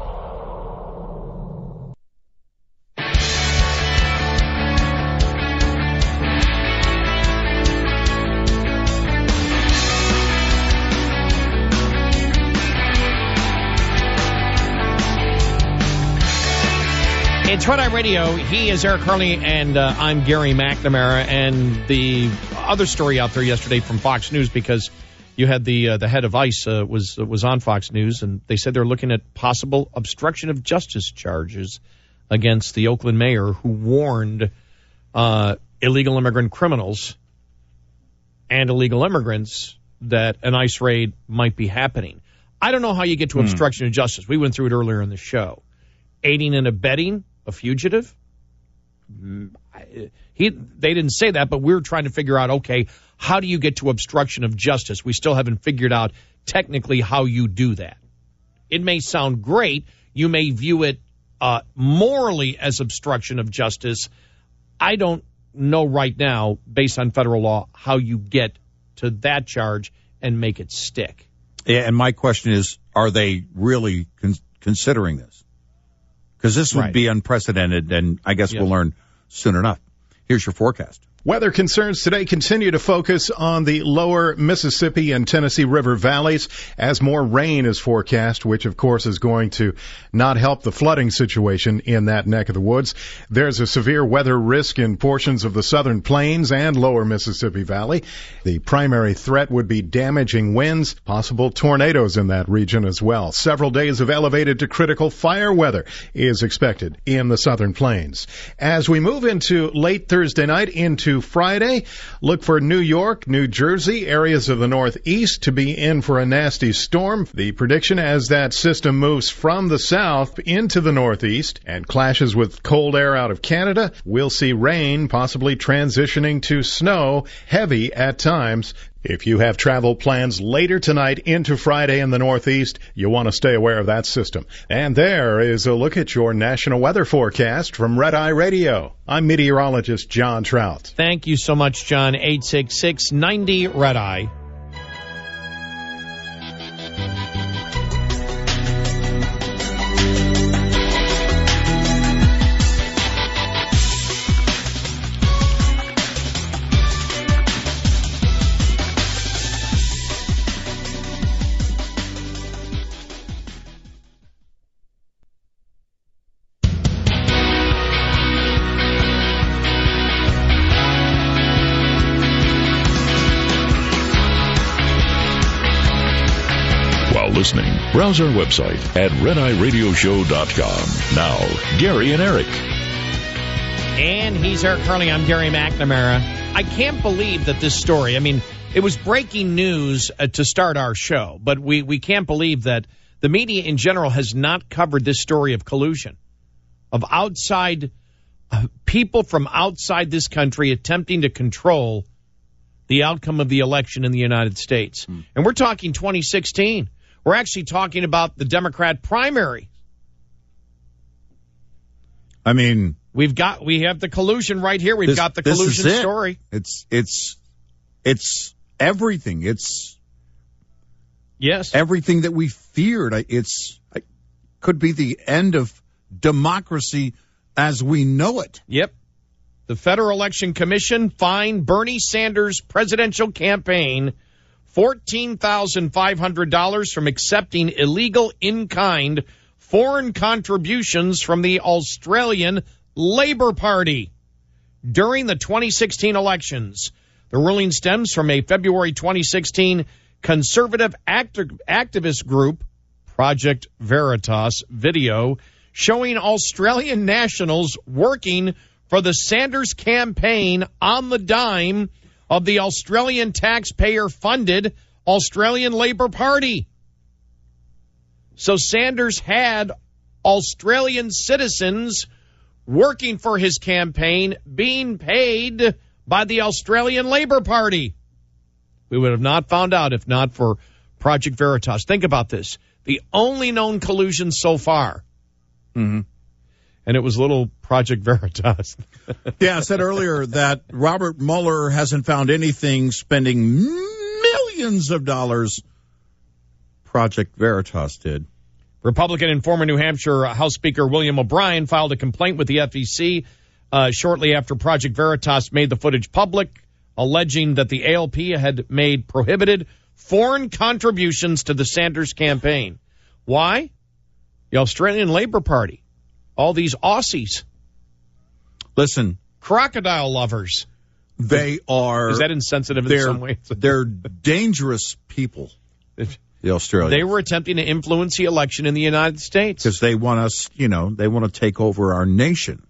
It's Red Eye Radio. He is Eric Harley, and I'm Gary McNamara. And the other story out there yesterday from Fox News, because you had the head of ICE was on Fox News, and they said they're looking at possible obstruction of justice charges against the Oakland mayor who warned illegal immigrant criminals and illegal immigrants that an ICE raid might be happening. I don't know how you get to obstruction of justice. We went through it earlier in the show. Aiding and abetting a fugitive? They didn't say that, but we're trying to figure out, okay, how do you get to obstruction of justice? We still haven't figured out technically how you do that. It may sound great. You may view it morally as obstruction of justice. I don't know right now, based on federal law, how you get to that charge and make it stick. Yeah, and my question is, are they really considering this? Because this would be unprecedented, and I guess we'll learn soon enough. Here's your forecast. Weather concerns today continue to focus on the lower Mississippi and Tennessee River valleys as more rain is forecast, which of course is going to not help the flooding situation in that neck of the woods. There's a severe weather risk in portions of the southern plains and lower Mississippi Valley. The primary threat would be damaging winds, possible tornadoes in that region as well. Several days of elevated to critical fire weather is expected in the southern plains. As we move into late Thursday night into Friday, look for New York, New Jersey, areas of the Northeast to be in for a nasty storm. The prediction as that system moves from the south into the Northeast and clashes with cold air out of Canada, we'll see rain possibly transitioning to snow, heavy at times. If you have travel plans later tonight into Friday in the Northeast, you want to stay aware of that system. And there is a look at your national weather forecast from Red Eye Radio. I'm meteorologist John Trout. Thank you so much, John. 866-90-RED-EYE. Listening, browse our website at redeyeradioshow.com. Now, Gary and Eric. And he's Eric Harley. I'm Gary McNamara. I can't believe that this story, I mean, it was breaking news to start our show, but we can't believe that the media in general has not covered this story of collusion, of outside people from outside this country attempting to control the outcome of the election in the United States. And we're talking 2016. We're actually talking about the Democrat primary. I mean, we have the collusion right here. We've got the collusion story. It's everything. It's everything that we feared. It could be the end of democracy as we know it. Yep. The Federal Election Commission fined Bernie Sanders' presidential campaign $14,500 from accepting illegal in-kind foreign contributions from the Australian Labor Party during the 2016 elections. The ruling stems from a February 2016 conservative activist group, Project Veritas, video showing Australian nationals working for the Sanders campaign on the dime of the Australian taxpayer-funded Australian Labor Party. So Sanders had Australian citizens working for his campaign being paid by the Australian Labor Party. We would have not found out if not for Project Veritas. Think about this. The only known collusion so far. Mm-hmm. And it was little Project Veritas. Yeah, I said earlier that Robert Mueller hasn't found anything spending millions of dollars. Project Veritas did. Republican and former New Hampshire House Speaker William O'Brien filed a complaint with the FEC shortly after Project Veritas made the footage public, alleging that the ALP had made prohibited foreign contributions to the Sanders campaign. Why? The Australian Labor Party. All these Aussies. Listen. Crocodile lovers. They are. Is that insensitive in some ways? They're dangerous people. The Australians. They were attempting to influence the election in the United States. Because they want us, they want to take over our nation.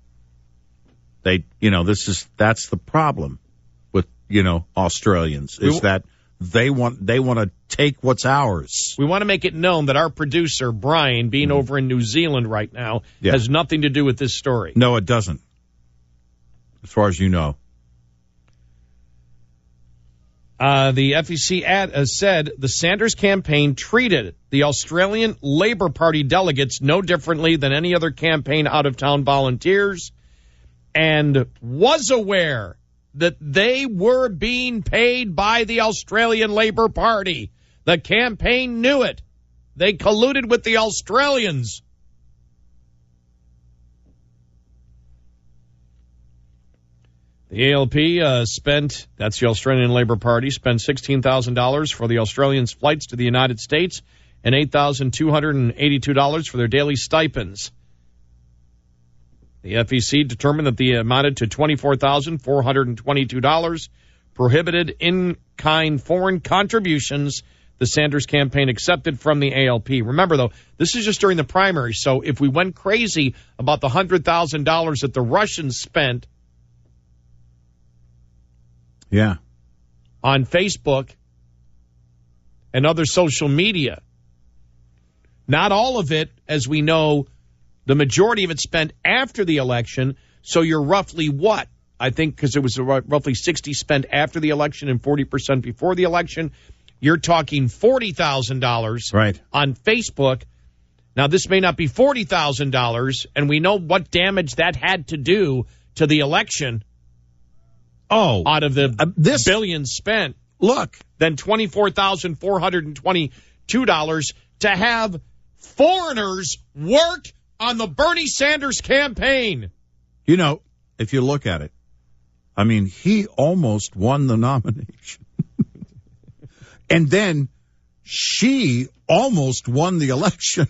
That's the problem with, Australians, is that they want to take what's ours. We want to make it known that our producer, Brian, being over in New Zealand right now, has nothing to do with this story. No, it doesn't. As far as you know. The FEC said the Sanders campaign treated the Australian Labor Party delegates no differently than any other campaign out-of-town volunteers and was aware that they were being paid by the Australian Labor Party. The campaign knew it. They colluded with the Australians. The ALP spent, that's the Australian Labor Party, spent $16,000 for the Australians' flights to the United States and $8,282 for their daily stipends. The FEC determined that they amounted to $24,422, prohibited in-kind foreign contributions the Sanders campaign accepted from the ALP. Remember, though, this is just during the primary, so if we went crazy about the $100,000 that the Russians spent on Facebook and other social media, not all of it, as we know, the majority of it spent after the election, so you're roughly what? I think because it was roughly 60 spent after the election and 40% before the election. You're talking $40,000 on Facebook. Now, this may not be $40,000, and we know what damage that had to do to the election. Out of the billions spent. Look. Then $24,422 to have foreigners work on the Bernie Sanders campaign. You know, if you look at it, I mean, he almost won the nomination. And then she almost won the election.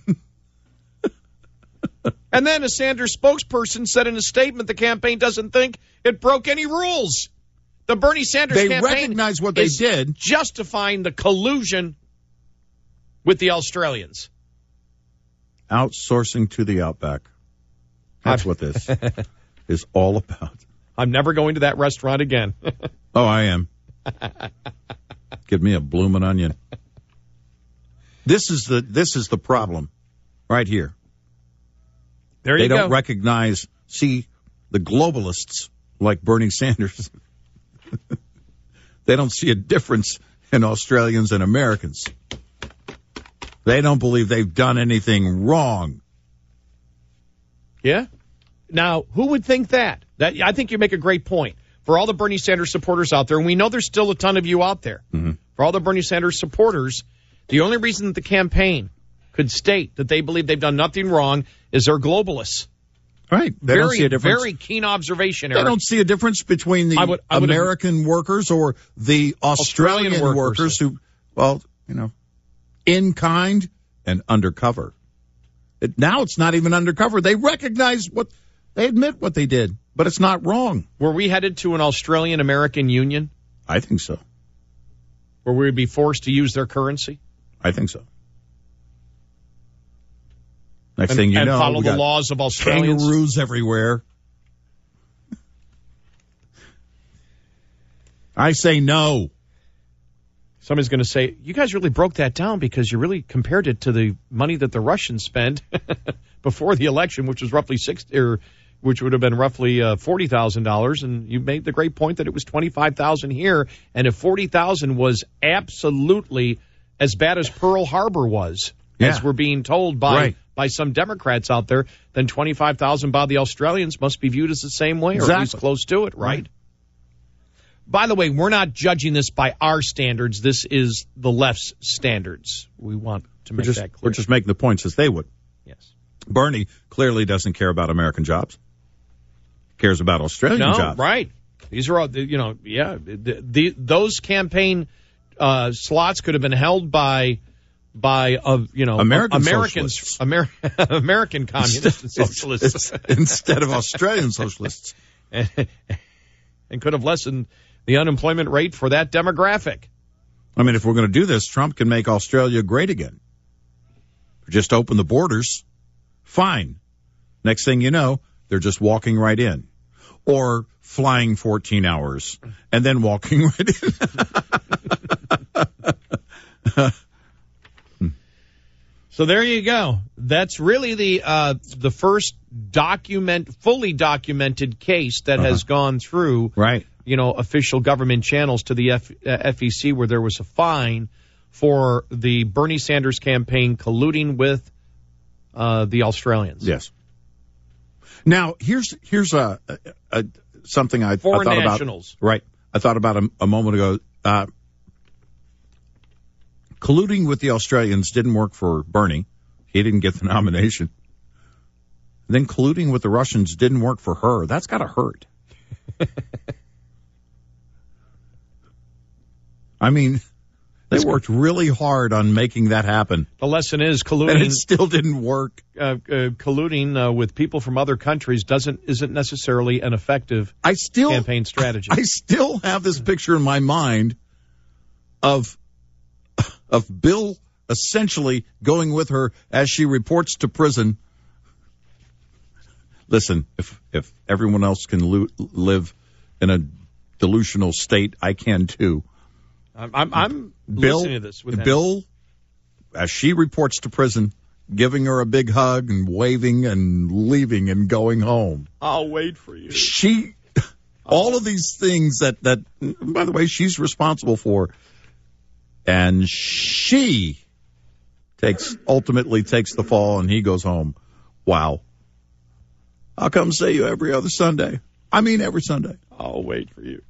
And then a Sanders spokesperson said in a statement the campaign doesn't think it broke any rules. The Bernie Sanders campaign recognize what they did, justifying the collusion with the Australians. Outsourcing to the outback. That's what this is all about. I'm never going to that restaurant again. Oh, I am. Give me a bloomin' onion. This is the problem right here. They don't recognize, the globalists like Bernie Sanders, they don't see a difference in Australians and Americans. They don't believe they've done anything wrong. Yeah? Now, who would think that? I think you make a great point. For all the Bernie Sanders supporters out there, and we know there's still a ton of you out there, for all the Bernie Sanders supporters, the only reason that the campaign could state that they believe they've done nothing wrong is they're globalists. Right. They don't see a difference. Very keen observation, Eric. They don't see a difference between the American workers or the Australian workers who, in kind and undercover. Now it's not even undercover. They recognize they admit what they did, but it's not wrong. Were we headed to an Australian-American union? I think so. Where we would be forced to use their currency? I think so. Next thing you know, and follow the laws of Australians. Kangaroos everywhere. I say no. Somebody's going to say, you guys really broke that down because you really compared it to the money that the Russians spent before the election, which was roughly which would have been roughly $40,000, and you made the great point that it was $25,000 here, and if $40,000 was absolutely as bad as Pearl Harbor was, as we're being told by some Democrats out there, then $25,000 by the Australians must be viewed as the same way, or at least close to it, right? By the way, we're not judging this by our standards. This is the left's standards. We want to make that clear. We're just making the points as they would. Yes. Bernie clearly doesn't care about American jobs. He cares about Australian jobs. Right. These are all, those campaign slots could have been held by Americans, American communists and socialists instead of Australian socialists, and could have lessened the unemployment rate for that demographic. I mean, if we're going to do this, Trump can make Australia great again. Just open the borders. Fine. Next thing you know, they're just walking right in, or flying 14 hours and then walking right in. So there you go. That's really the first fully documented case that has gone through, official government channels to the FEC, where there was a fine for the Bernie Sanders campaign colluding with the Australians. Yes. Now here's something I thought nationals. About. Right. I thought about a moment ago. Colluding with the Australians didn't work for Bernie. He didn't get the nomination. Then colluding with the Russians didn't work for her. That's got to hurt. I mean, they worked really hard on making that happen. The lesson is colluding. And it still didn't work. Colluding with people from other countries isn't necessarily an effective campaign strategy. I still have this picture in my mind of Bill essentially going with her as she reports to prison. Listen, if everyone else can live in a delusional state, I can too. I'm listening to this with Bill, as she reports to prison, giving her a big hug and waving and leaving and going home. I'll wait for you. All of these things that, by the way, she's responsible for. And she ultimately takes the fall and he goes home. Wow. I'll come see you every other Sunday. I mean, every Sunday. I'll wait for you.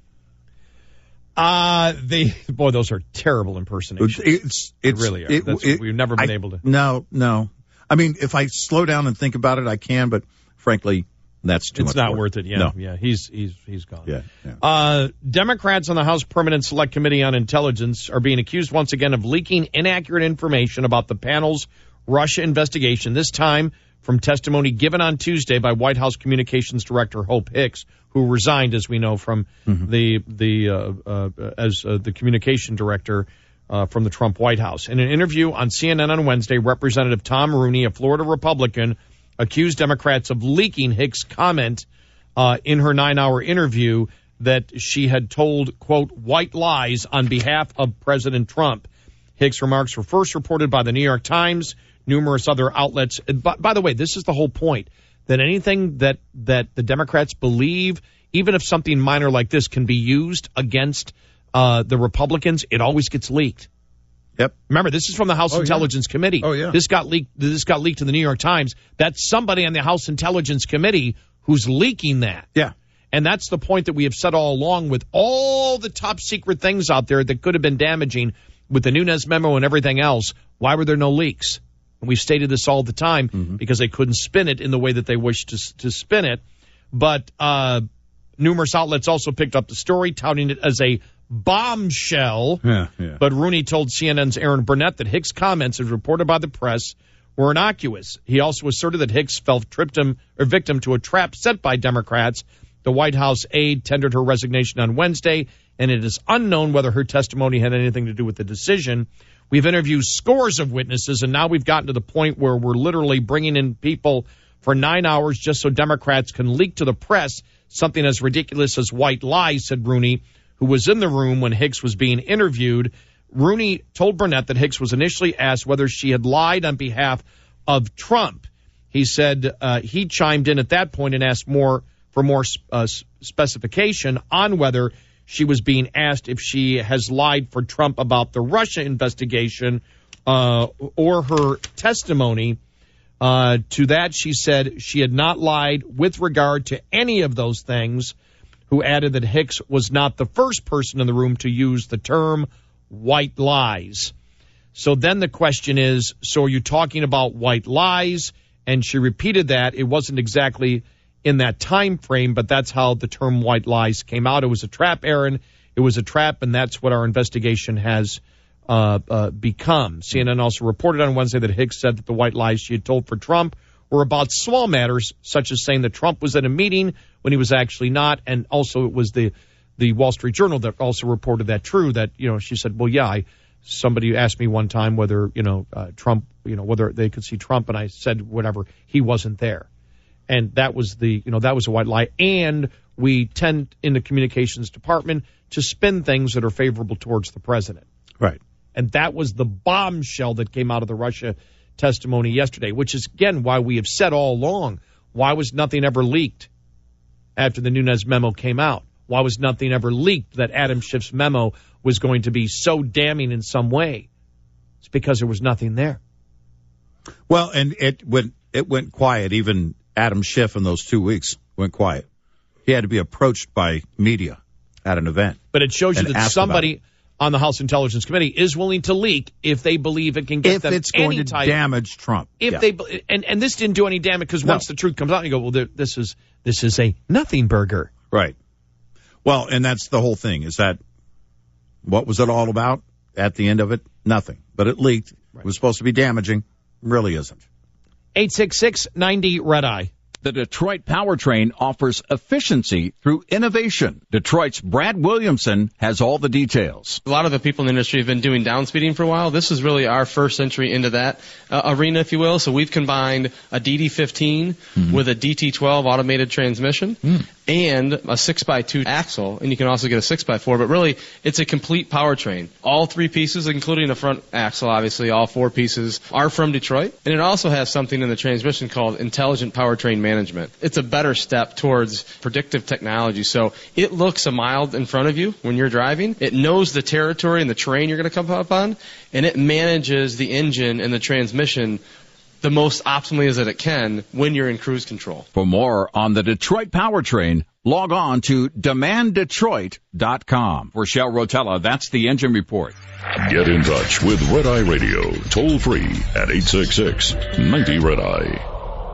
Those are terrible impersonations. It really are. We've never been able to. No. I mean, if I slow down and think about it, I can, but frankly, that's too much. It's not work. worth it. Yeah, no. Yeah. He's gone. Yeah. Democrats on the House Permanent Select Committee on Intelligence are being accused once again of leaking inaccurate information about the panel's Russia investigation. This time from testimony given on Tuesday by White House Communications Director Hope Hicks, who resigned, as we know, from the communication director from the Trump White House. In an interview on CNN on Wednesday, Representative Tom Rooney, a Florida Republican, accused Democrats of leaking Hicks' comment in her 9-hour interview that she had told, quote, white lies on behalf of President Trump. Hicks' remarks were first reported by the New York Times, numerous other outlets. By the way, this is the whole point, that anything that the Democrats believe, even if something minor like this can be used against the Republicans, it always gets leaked. Yep. Remember, this is from the House Intelligence Committee. Oh, yeah. This got leaked to the New York Times. That's somebody on the House Intelligence Committee who's leaking that. Yeah. And that's the point that we have said all along, with all the top secret things out there that could have been damaging with the Nunes memo and everything else. Why were there no leaks? And we've stated this all the time because they couldn't spin it in the way that they wished to spin it. But numerous outlets also picked up the story, touting it as a bombshell. Yeah. But Rooney told CNN's Aaron Burnett that Hicks' comments, as reported by the press, were innocuous. He also asserted that Hicks fell victim to a trap set by Democrats. The White House aide tendered her resignation on Wednesday, and it is unknown whether her testimony had anything to do with the decision. We've interviewed scores of witnesses, and now we've gotten to the point where we're literally bringing in people for 9 hours just so Democrats can leak to the press something as ridiculous as white lies, said Rooney, who was in the room when Hicks was being interviewed. Rooney told Burnett that Hicks was initially asked whether she had lied on behalf of Trump. He said he chimed in at that point and asked for more specification on whether she was being asked if she has lied for Trump about the Russia investigation or her testimony. To that, she said she had not lied with regard to any of those things, who added that Hicks was not the first person in the room to use the term white lies. So then the question is, so are you talking about white lies? And she repeated that. It wasn't exactly in that time frame, but that's how the term white lies came out. It was a trap, Aaron. It was a trap, and that's what our investigation has become. CNN also reported on Wednesday that Hicks said that the white lies she had told for Trump were about small matters, such as saying that Trump was at a meeting when he was actually not, and also it was the Wall Street Journal that also reported that she said, well, yeah, somebody asked me one time whether, Trump, whether they could see Trump, and I said whatever, he wasn't there. And that was that was a white lie. And we tend in the communications department to spin things that are favorable towards the president. Right. And that was the bombshell that came out of the Russia testimony yesterday, which is, again, why we have said all along, why was nothing ever leaked after the Nunes memo came out? Why was nothing ever leaked that Adam Schiff's memo was going to be so damning in some way? It's because there was nothing there. Well, and it went quiet. Even Adam Schiff in those 2 weeks went quiet. He had to be approached by media at an event. But it shows you that somebody on the House Intelligence Committee is willing to leak if they believe it can get them any type. If it's going to damage Trump. And this didn't do any damage because once the truth comes out, you go, well, this is a nothing burger. Right. Well, and that's the whole thing, is that What was it all about? At the end of it, nothing. But it leaked. Right. It was supposed to be damaging. Really isn't. 866-90-RED-EYE. The Detroit Powertrain offers efficiency through innovation. Detroit's Brad Williamson has all the details. A lot of the people in the industry have been doing downspeeding for a while. This is really our first entry into that arena, if you will. So we've combined a DD15 with a DT12 automated transmission and a 6x2 axle, and you can also get a 6x4, but really it's a complete powertrain. All three pieces, including the front axle, obviously, all four pieces are from Detroit, and it also has something in the transmission called intelligent powertrain management. It's a better step towards predictive technology, so it looks a mile in front of you when you're driving. It knows the territory and the terrain you're going to come up on, and it manages the engine and the transmission the most optimally as it can when you're in cruise control. For more on the Detroit Powertrain, log on to demanddetroit.com. For Shell Rotella, that's the Engine Report. Get in touch with Red Eye Radio, toll free at 866-90-RED-EYE.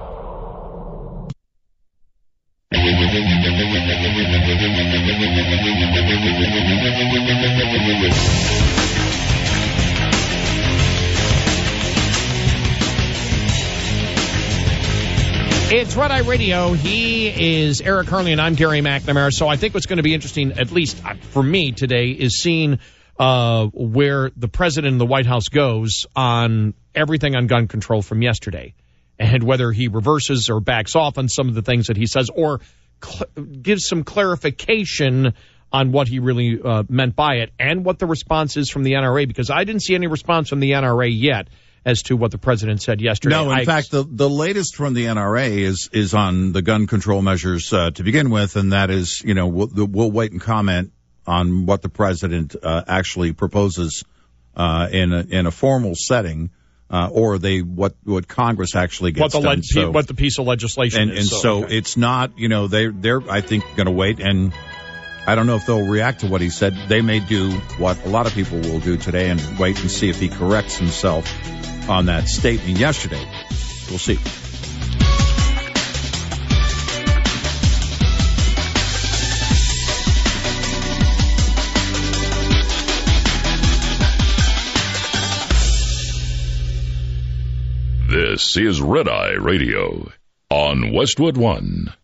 It's Red Eye Radio. He is Eric Harley, and I'm Gary McNamara. So I think what's going to be interesting, at least for me today, is seeing where the president and the White House goes on everything on gun control from yesterday, and whether he reverses or backs off on some of the things that he says, or gives some clarification on what he really meant by it, and what the response is from the NRA, because I didn't see any response from the NRA yet as to what the president said yesterday. No, in fact, the latest from the NRA is on the gun control measures to begin with, and that is, we'll wait and comment on what the president actually proposes in a formal setting, or what Congress actually gets done. What the piece of legislation is. So it's not, they're I think going to wait, and I don't know if they'll react to what he said. They may do what a lot of people will do today and wait and see if he corrects himself on that statement yesterday. We'll see. This is Red Eye Radio on Westwood One.